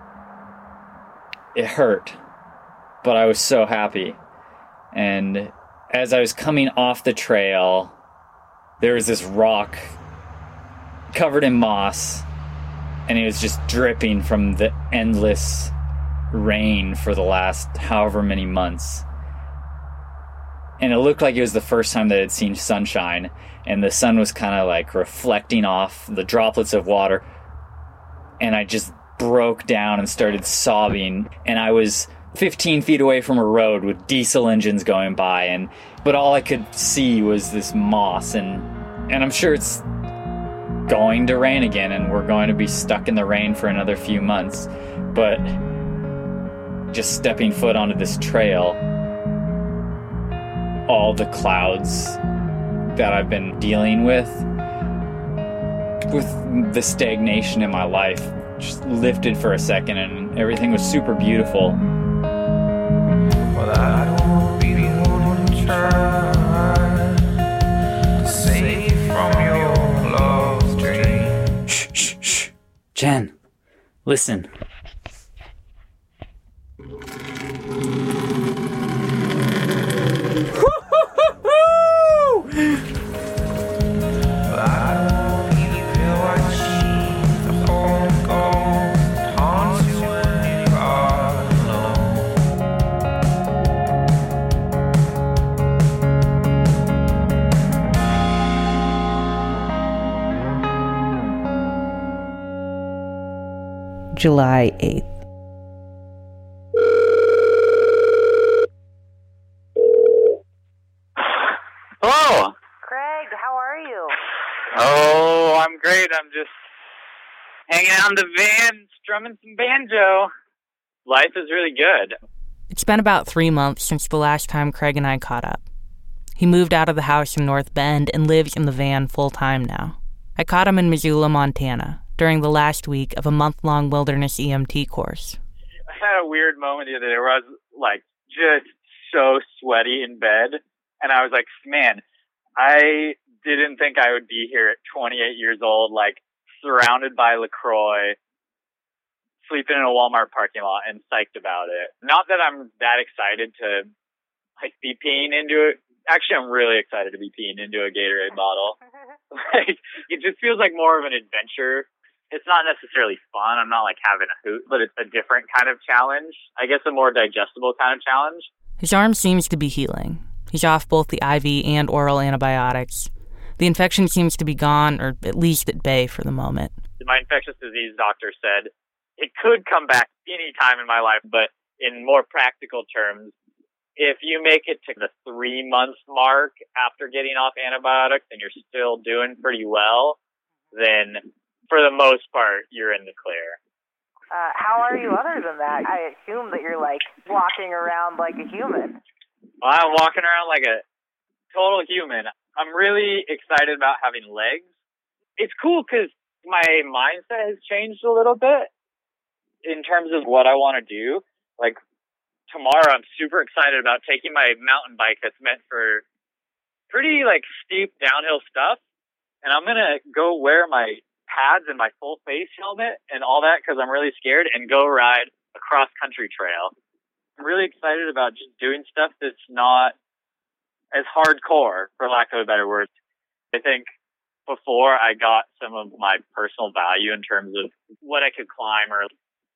it hurt, but I was so happy. And as I was coming off the trail, there was this rock covered in moss, and it was just dripping from the endless rain for the last however many months. And it looked like it was the first time that I'd seen sunshine, and the sun was kind of like reflecting off the droplets of water. And I just broke down and started sobbing, and I was fifteen feet away from a road with diesel engines going by, and but all I could see was this moss, and and I'm sure it's going to rain again, and we're going to be stuck in the rain for another few months. But just stepping foot onto this trail, all the clouds that I've been dealing with, with the stagnation in my life, just lifted for a second, and everything was super beautiful. Well, I don't really want to try to save from your love dream. Shh, shh, shh. Jen, listen. July eighth. Hello. Craig, how are you? Oh, I'm great. I'm just hanging out in the van, strumming some banjo. Life is really good. It's been about three months since the last time Craig and I caught up. He moved out of the house in North Bend and lives in the van full-time now. I caught him in Missoula, Montana, during the last week of a month-long wilderness E M T course. I had a weird moment the other day where I was, like, just so sweaty in bed, and I was like, man, I didn't think I would be here at twenty-eight years old, like, surrounded by LaCroix, sleeping in a Walmart parking lot, and psyched about it. Not that I'm that excited to, like, be peeing into it. Actually, I'm really excited to be peeing into a Gatorade bottle. Like, it just feels like more of an adventure. It's not necessarily fun. I'm not like having a hoot, but it's a different kind of challenge. I guess a more digestible kind of challenge. His arm seems to be healing. He's off both the I V and oral antibiotics. The infection seems to be gone, or at least at bay for the moment. My infectious disease doctor said it could come back any time in my life, but in more practical terms, if you make it to the three month mark after getting off antibiotics and you're still doing pretty well, then for the most part, you're in the clear. Uh, how are you other than that? I assume that you're, like, walking around like a human. Well, I'm walking around like a total human. I'm really excited about having legs. It's cool because my mindset has changed a little bit in terms of what I want to do. Like, tomorrow I'm super excited about taking my mountain bike that's meant for pretty, like, steep downhill stuff, and I'm going to go wear my pads and my full face helmet and all that because I'm really scared, and go ride a cross country trail. I'm really excited about just doing stuff that's not as hardcore, for lack of a better word. I think before I got some of my personal value in terms of what I could climb or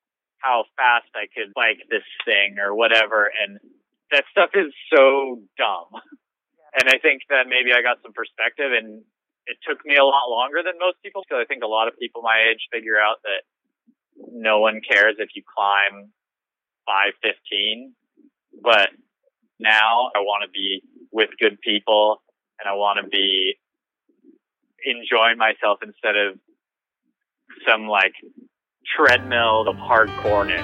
how fast I could bike this thing or whatever, and that stuff is so dumb. And I think that maybe I got some perspective, and it took me a lot longer than most people, because I think a lot of people my age figure out that no one cares if you climb five fifteen. But now I want to be with good people, and I want to be enjoying myself instead of some like treadmill of hardcoreness.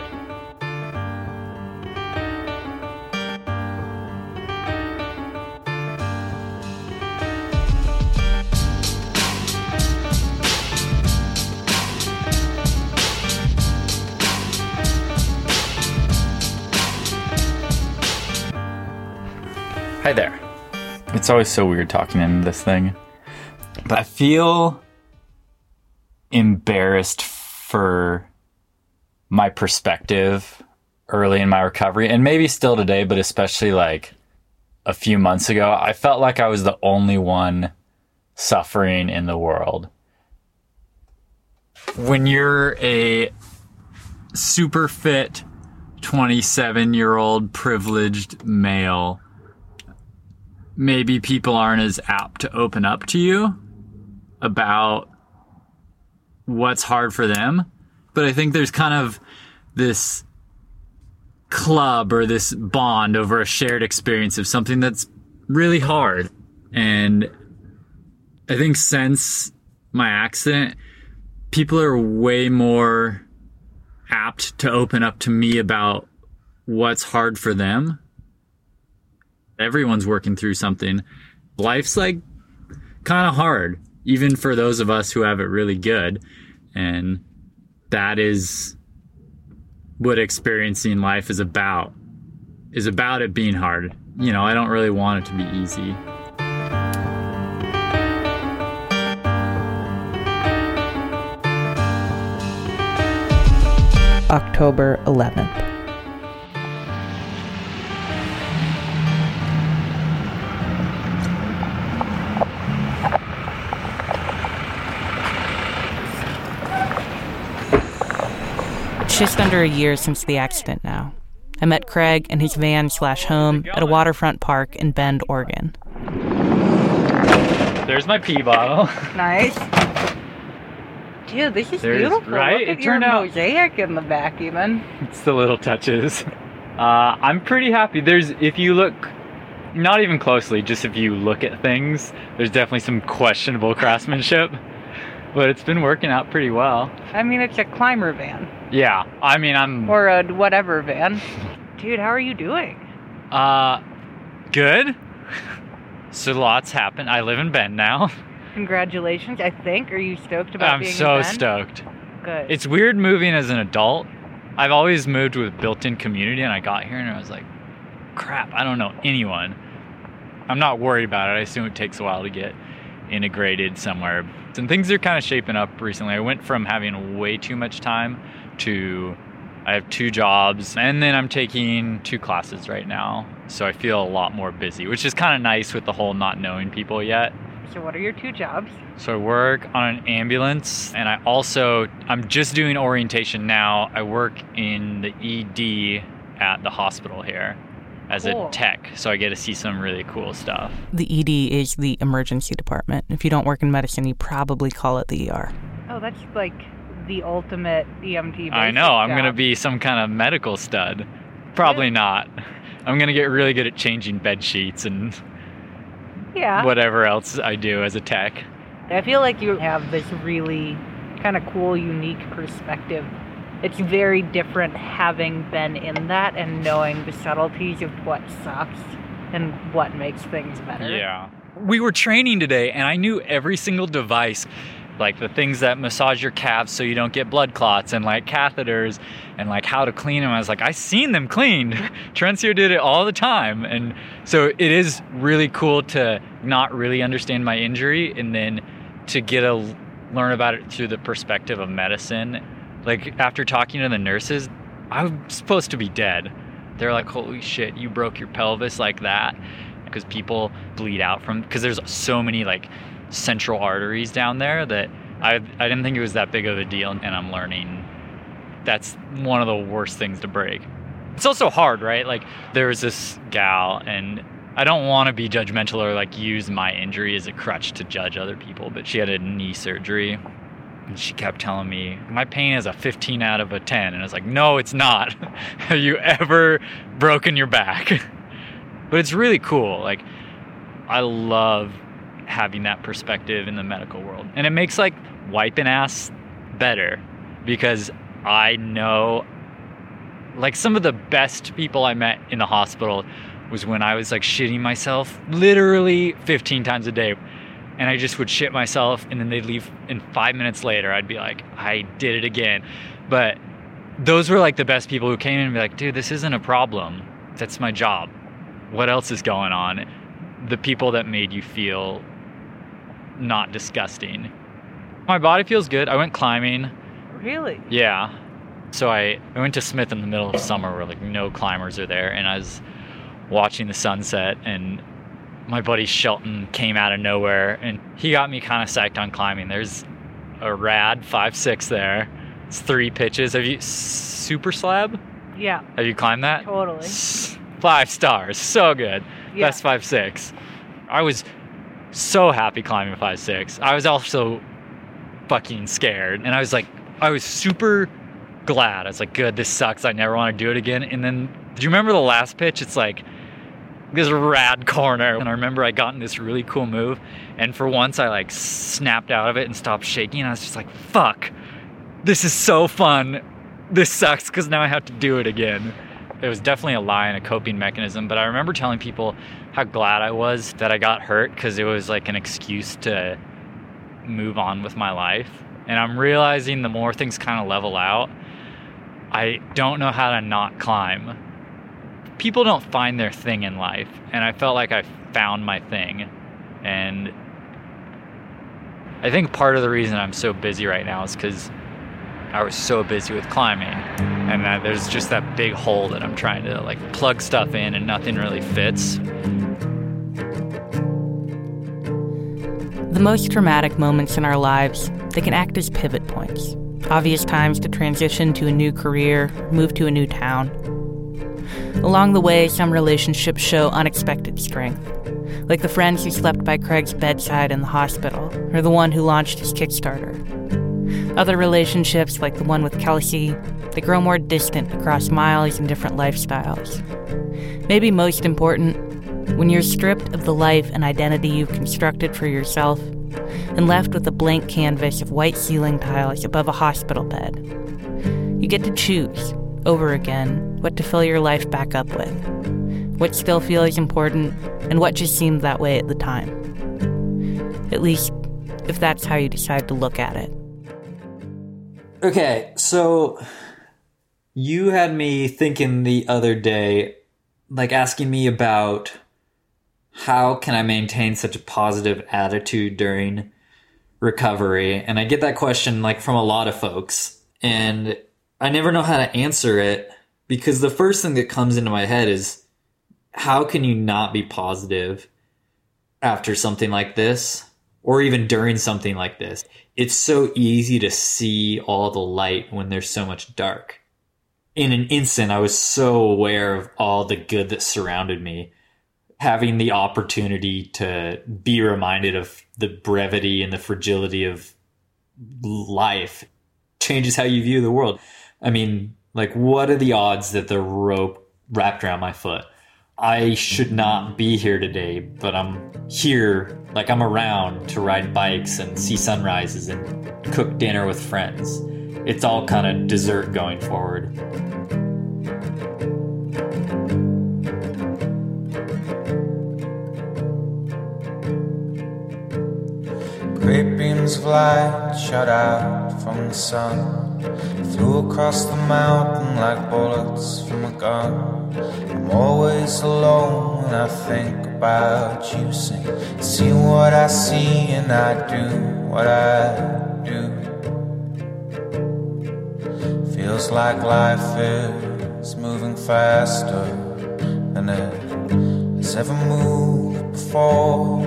Hi there. It's always so weird talking into this thing, but I feel embarrassed for my perspective early in my recovery, and maybe still today, but especially like a few months ago. I felt like I was the only one suffering in the world. When you're a super fit twenty-seven year old privileged male, maybe people aren't as apt to open up to you about what's hard for them. But I think there's kind of this club or this bond over a shared experience of something that's really hard. And I think since my accident, people are way more apt to open up to me about what's hard for them. Everyone's working through something. Life's like kind of hard, even for those of us who have it really good. And that is what experiencing life is about, is about it being hard. You know, I don't really want it to be easy. October eleventh. Just under a year since the accident now. I met Craig in his van slash home at a waterfront park in Bend, Oregon. There's my pee bottle. Nice. Dude, this is There's, beautiful. right? Look at It your turned out- mosaic in the back even. It's the little touches. Uh, I'm pretty happy. There's, if you look, not even closely, just if you look at things, there's definitely some questionable craftsmanship. But it's been working out pretty well. I mean, it's a climber van. Yeah, I mean, I'm... Or a whatever van. Dude, how are you doing? Uh, good. So lots happened. I live in Bend now. Congratulations, I think. Are you stoked about I'm being so in Bend? stoked. Good. It's weird moving as an adult. I've always moved with built-in community, and I got here and I was like, crap, I don't know anyone. I'm not worried about it. I assume it takes a while to get integrated somewhere. And things are kind of shaping up recently. I went from having way too much time to I have two jobs, and then I'm taking two classes right now. So I feel a lot more busy, which is kind of nice with the whole not knowing people yet. So what are your two jobs? So I work on an ambulance, and I also, I'm just doing orientation now. I work in the E D at the hospital here as Cool. a tech, so I get to see some really cool stuff. The E D is the emergency department. If you don't work in medicine, you probably call it the E R. Oh, that's like the ultimate E M T. I know, I'm job. going to be some kind of medical stud. Probably not. I'm going to get really good at changing bed sheets and Yeah. whatever else I do as a tech. I feel like you have this really kind of cool, unique perspective. It's very different having been in that and knowing the subtleties of what sucks and what makes things better. Yeah. We were training today, and I knew every single device, like the things that massage your calves so you don't get blood clots, and like catheters, and like how to clean them. I was like, I seen them cleaned. Trencio did it all the time. And so it is really cool to not really understand my injury and then to get a learn about it through the perspective of medicine. Like after talking to the nurses, I'm supposed to be dead. They're like, holy shit, you broke your pelvis like that. Because people bleed out from, because there's so many like central arteries down there that I I didn't think it was that big of a deal, and I'm learning that's one of the worst things to break. It's also hard, right? Like there was this gal, and I don't want to be judgmental or like use my injury as a crutch to judge other people, but she had a knee surgery, and she kept telling me my pain is a fifteen out of a ten, and I was like, no, it's not. Have you ever broken your back? But it's really cool. Like, I love having that perspective in the medical world. And it makes, like, wiping ass better because I know, like, some of the best people I met in the hospital was when I was like shitting myself literally fifteen times a day, and I just would shit myself and then they'd leave, and five minutes later I'd be like, I did it again. But those were like the best people who came in and be like, dude, this isn't a problem. That's my job. What else is going on? The people that made you feel not disgusting. My body feels good. I went climbing. Really? Yeah. So I, I went to Smith in the middle of summer where like no climbers are there, and I was watching the sunset, and my buddy Shelton came out of nowhere and he got me kind of psyched on climbing. There's a rad five six there. It's three pitches. Have you super slab? Yeah. Have you climbed that? Totally. Five stars. So good. Yeah. Best five six. I was so happy climbing five six. I was also fucking scared, and I was like, I was super glad. I was like, good, this sucks. I never want to do it again. And then, do you remember the last pitch? It's like this rad corner, and I remember I got in this really cool move, and for once I like snapped out of it and stopped shaking. I was just like, fuck, this is so fun. This sucks because now I have to do it again. It was definitely a lie and a coping mechanism, but I remember telling people how glad I was that I got hurt because it was like an excuse to move on with my life. And I'm realizing the more things kind of level out, I don't know how to not climb. People don't find their thing in life, and I felt like I found my thing. And I think part of the reason I'm so busy right now is because I was so busy with climbing, and that there's just that big hole that I'm trying to like plug stuff in and nothing really fits. The most traumatic moments in our lives, they can act as pivot points. Obvious times to transition to a new career, move to a new town. Along the way, some relationships show unexpected strength, like the friends who slept by Craig's bedside in the hospital, or the one who launched his Kickstarter. Other relationships, like the one with Kelsey, they grow more distant across miles and different lifestyles. Maybe most important, when you're stripped of the life and identity you've constructed for yourself and left with a blank canvas of white ceiling tiles above a hospital bed, you get to choose, over again, what to fill your life back up with, what still feels important, and what just seemed that way at the time. At least, if that's how you decide to look at it. Okay, so you had me thinking the other day, like asking me about how can I maintain such a positive attitude during recovery? And I get that question like from a lot of folks, and I never know how to answer it because the first thing that comes into my head is, how can you not be positive after something like this, or even during something like this? It's so easy to see all the light when there's so much dark. In an instant, I was so aware of all the good that surrounded me. Having the opportunity to be reminded of the brevity and the fragility of life changes how you view the world. I mean, like, what are the odds that the rope wrapped around my foot? I should not be here today, but I'm here, like I'm around to ride bikes and see sunrises and cook dinner with friends. It's all kind of dessert going forward. Great beams of light shot out from the sun, flew across the mountain like bullets from a gun. I'm always alone when I think about you. Sing, see what I see and I do what I do. Feels like life is moving faster than it has ever moved before.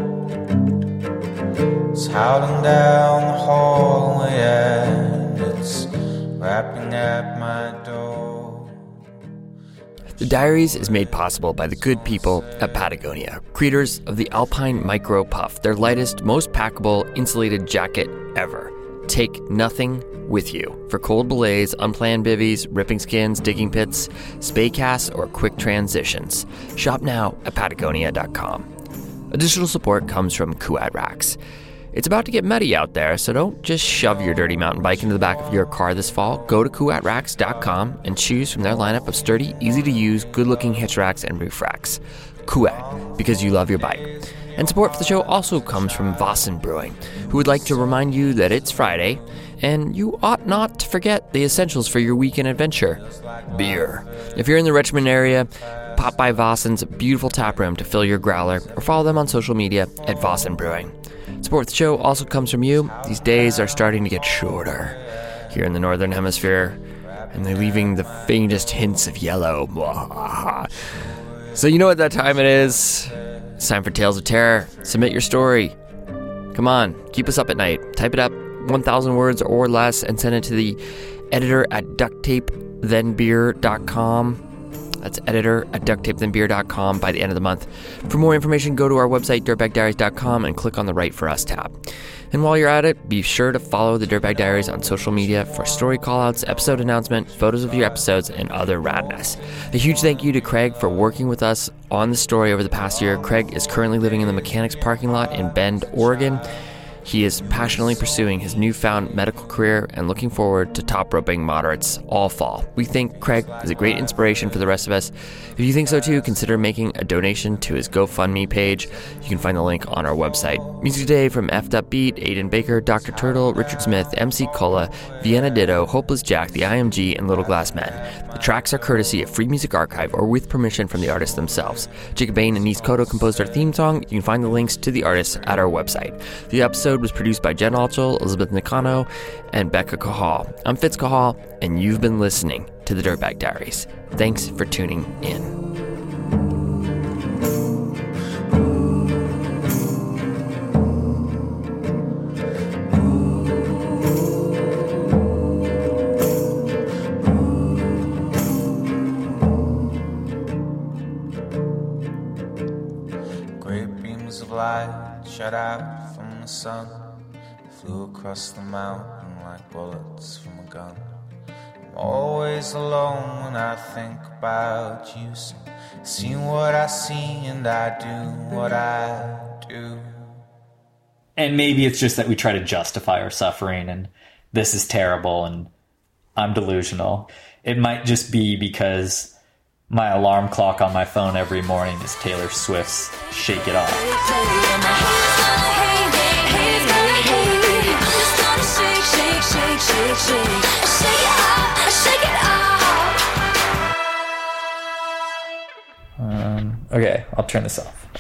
It's howling down the hallway and it's rapping at my door. The Diaries is made possible by the good people at Patagonia, creators of the Alpine Micro Puff, their lightest, most packable, insulated jacket ever. Take nothing with you for cold belays, unplanned bivvies, ripping skins, digging pits, spay casts, or quick transitions. Shop now at Patagonia dot com. Additional support comes from Kuat Racks. It's about to get muddy out there, so don't just shove your dirty mountain bike into the back of your car this fall. Go to kuat racks dot com and choose from their lineup of sturdy, easy-to-use, good-looking hitch racks and roof racks. Kuat, because you love your bike. And support for the show also comes from Vossen Brewing, who would like to remind you that it's Friday, and you ought not to forget the essentials for your weekend adventure. Beer. If you're in the Richmond area, pop by Vossen's beautiful tap room to fill your growler, or follow them on social media at Vossen Brewing. Support for the show also comes from you. These days are starting to get shorter here in the Northern Hemisphere, and they're leaving the faintest hints of yellow. So you know what that time it is. It's time for Tales of Terror. Submit your story. Come on, keep us up at night. Type it up, one thousand words or less, and send it to the editor at duct tape then beer dot com. That's editor at duct tape then beer dot com by the end of the month. For more information, go to our website, dirtbag diaries dot com, and click on the Write For Us tab. And while you're at it, be sure to follow the Dirtbag Diaries on social media for story callouts, episode announcements, photos of your episodes, and other radness. A huge thank you to Craig for working with us on the story over the past year. Craig is currently living in the mechanics parking lot in Bend, Oregon. He is passionately pursuing his newfound medical career and looking forward to top roping moderates all fall. We think Craig is a great inspiration for the rest of us. If you think so too, consider making a donation to his GoFundMe page. You can find the link on our website. Music today from F'd Up Beat, Aiden Baker, Doctor Turtle, Richard Smith, M C Cola, Vienna Ditto, Hopeless Jack, The I M G, and Little Glass Men. The tracks are courtesy of Free Music Archive or with permission from the artists themselves. Jacob Bain and Nis Koto composed our theme song. You can find the links to the artists at our website. The episode was produced by Jen Altschul, Elizabeth Nakano, and Becca Cahal. I'm Fitz Cahal, and you've been listening to the Dirtbag Diaries. Thanks for tuning in. Great beams of light shut out from the sun flew across the mountain like bullets from a gun. I'm always alone when I think about you. So see what I see and I do what I do. And maybe it's just that we try to justify our suffering and this is terrible and I'm delusional. It might just be because my alarm clock on my phone every morning is Taylor Swift's Shake It Off. Shake, shake, shake, shake it off, shake it off. Um, okay, I'll turn this off.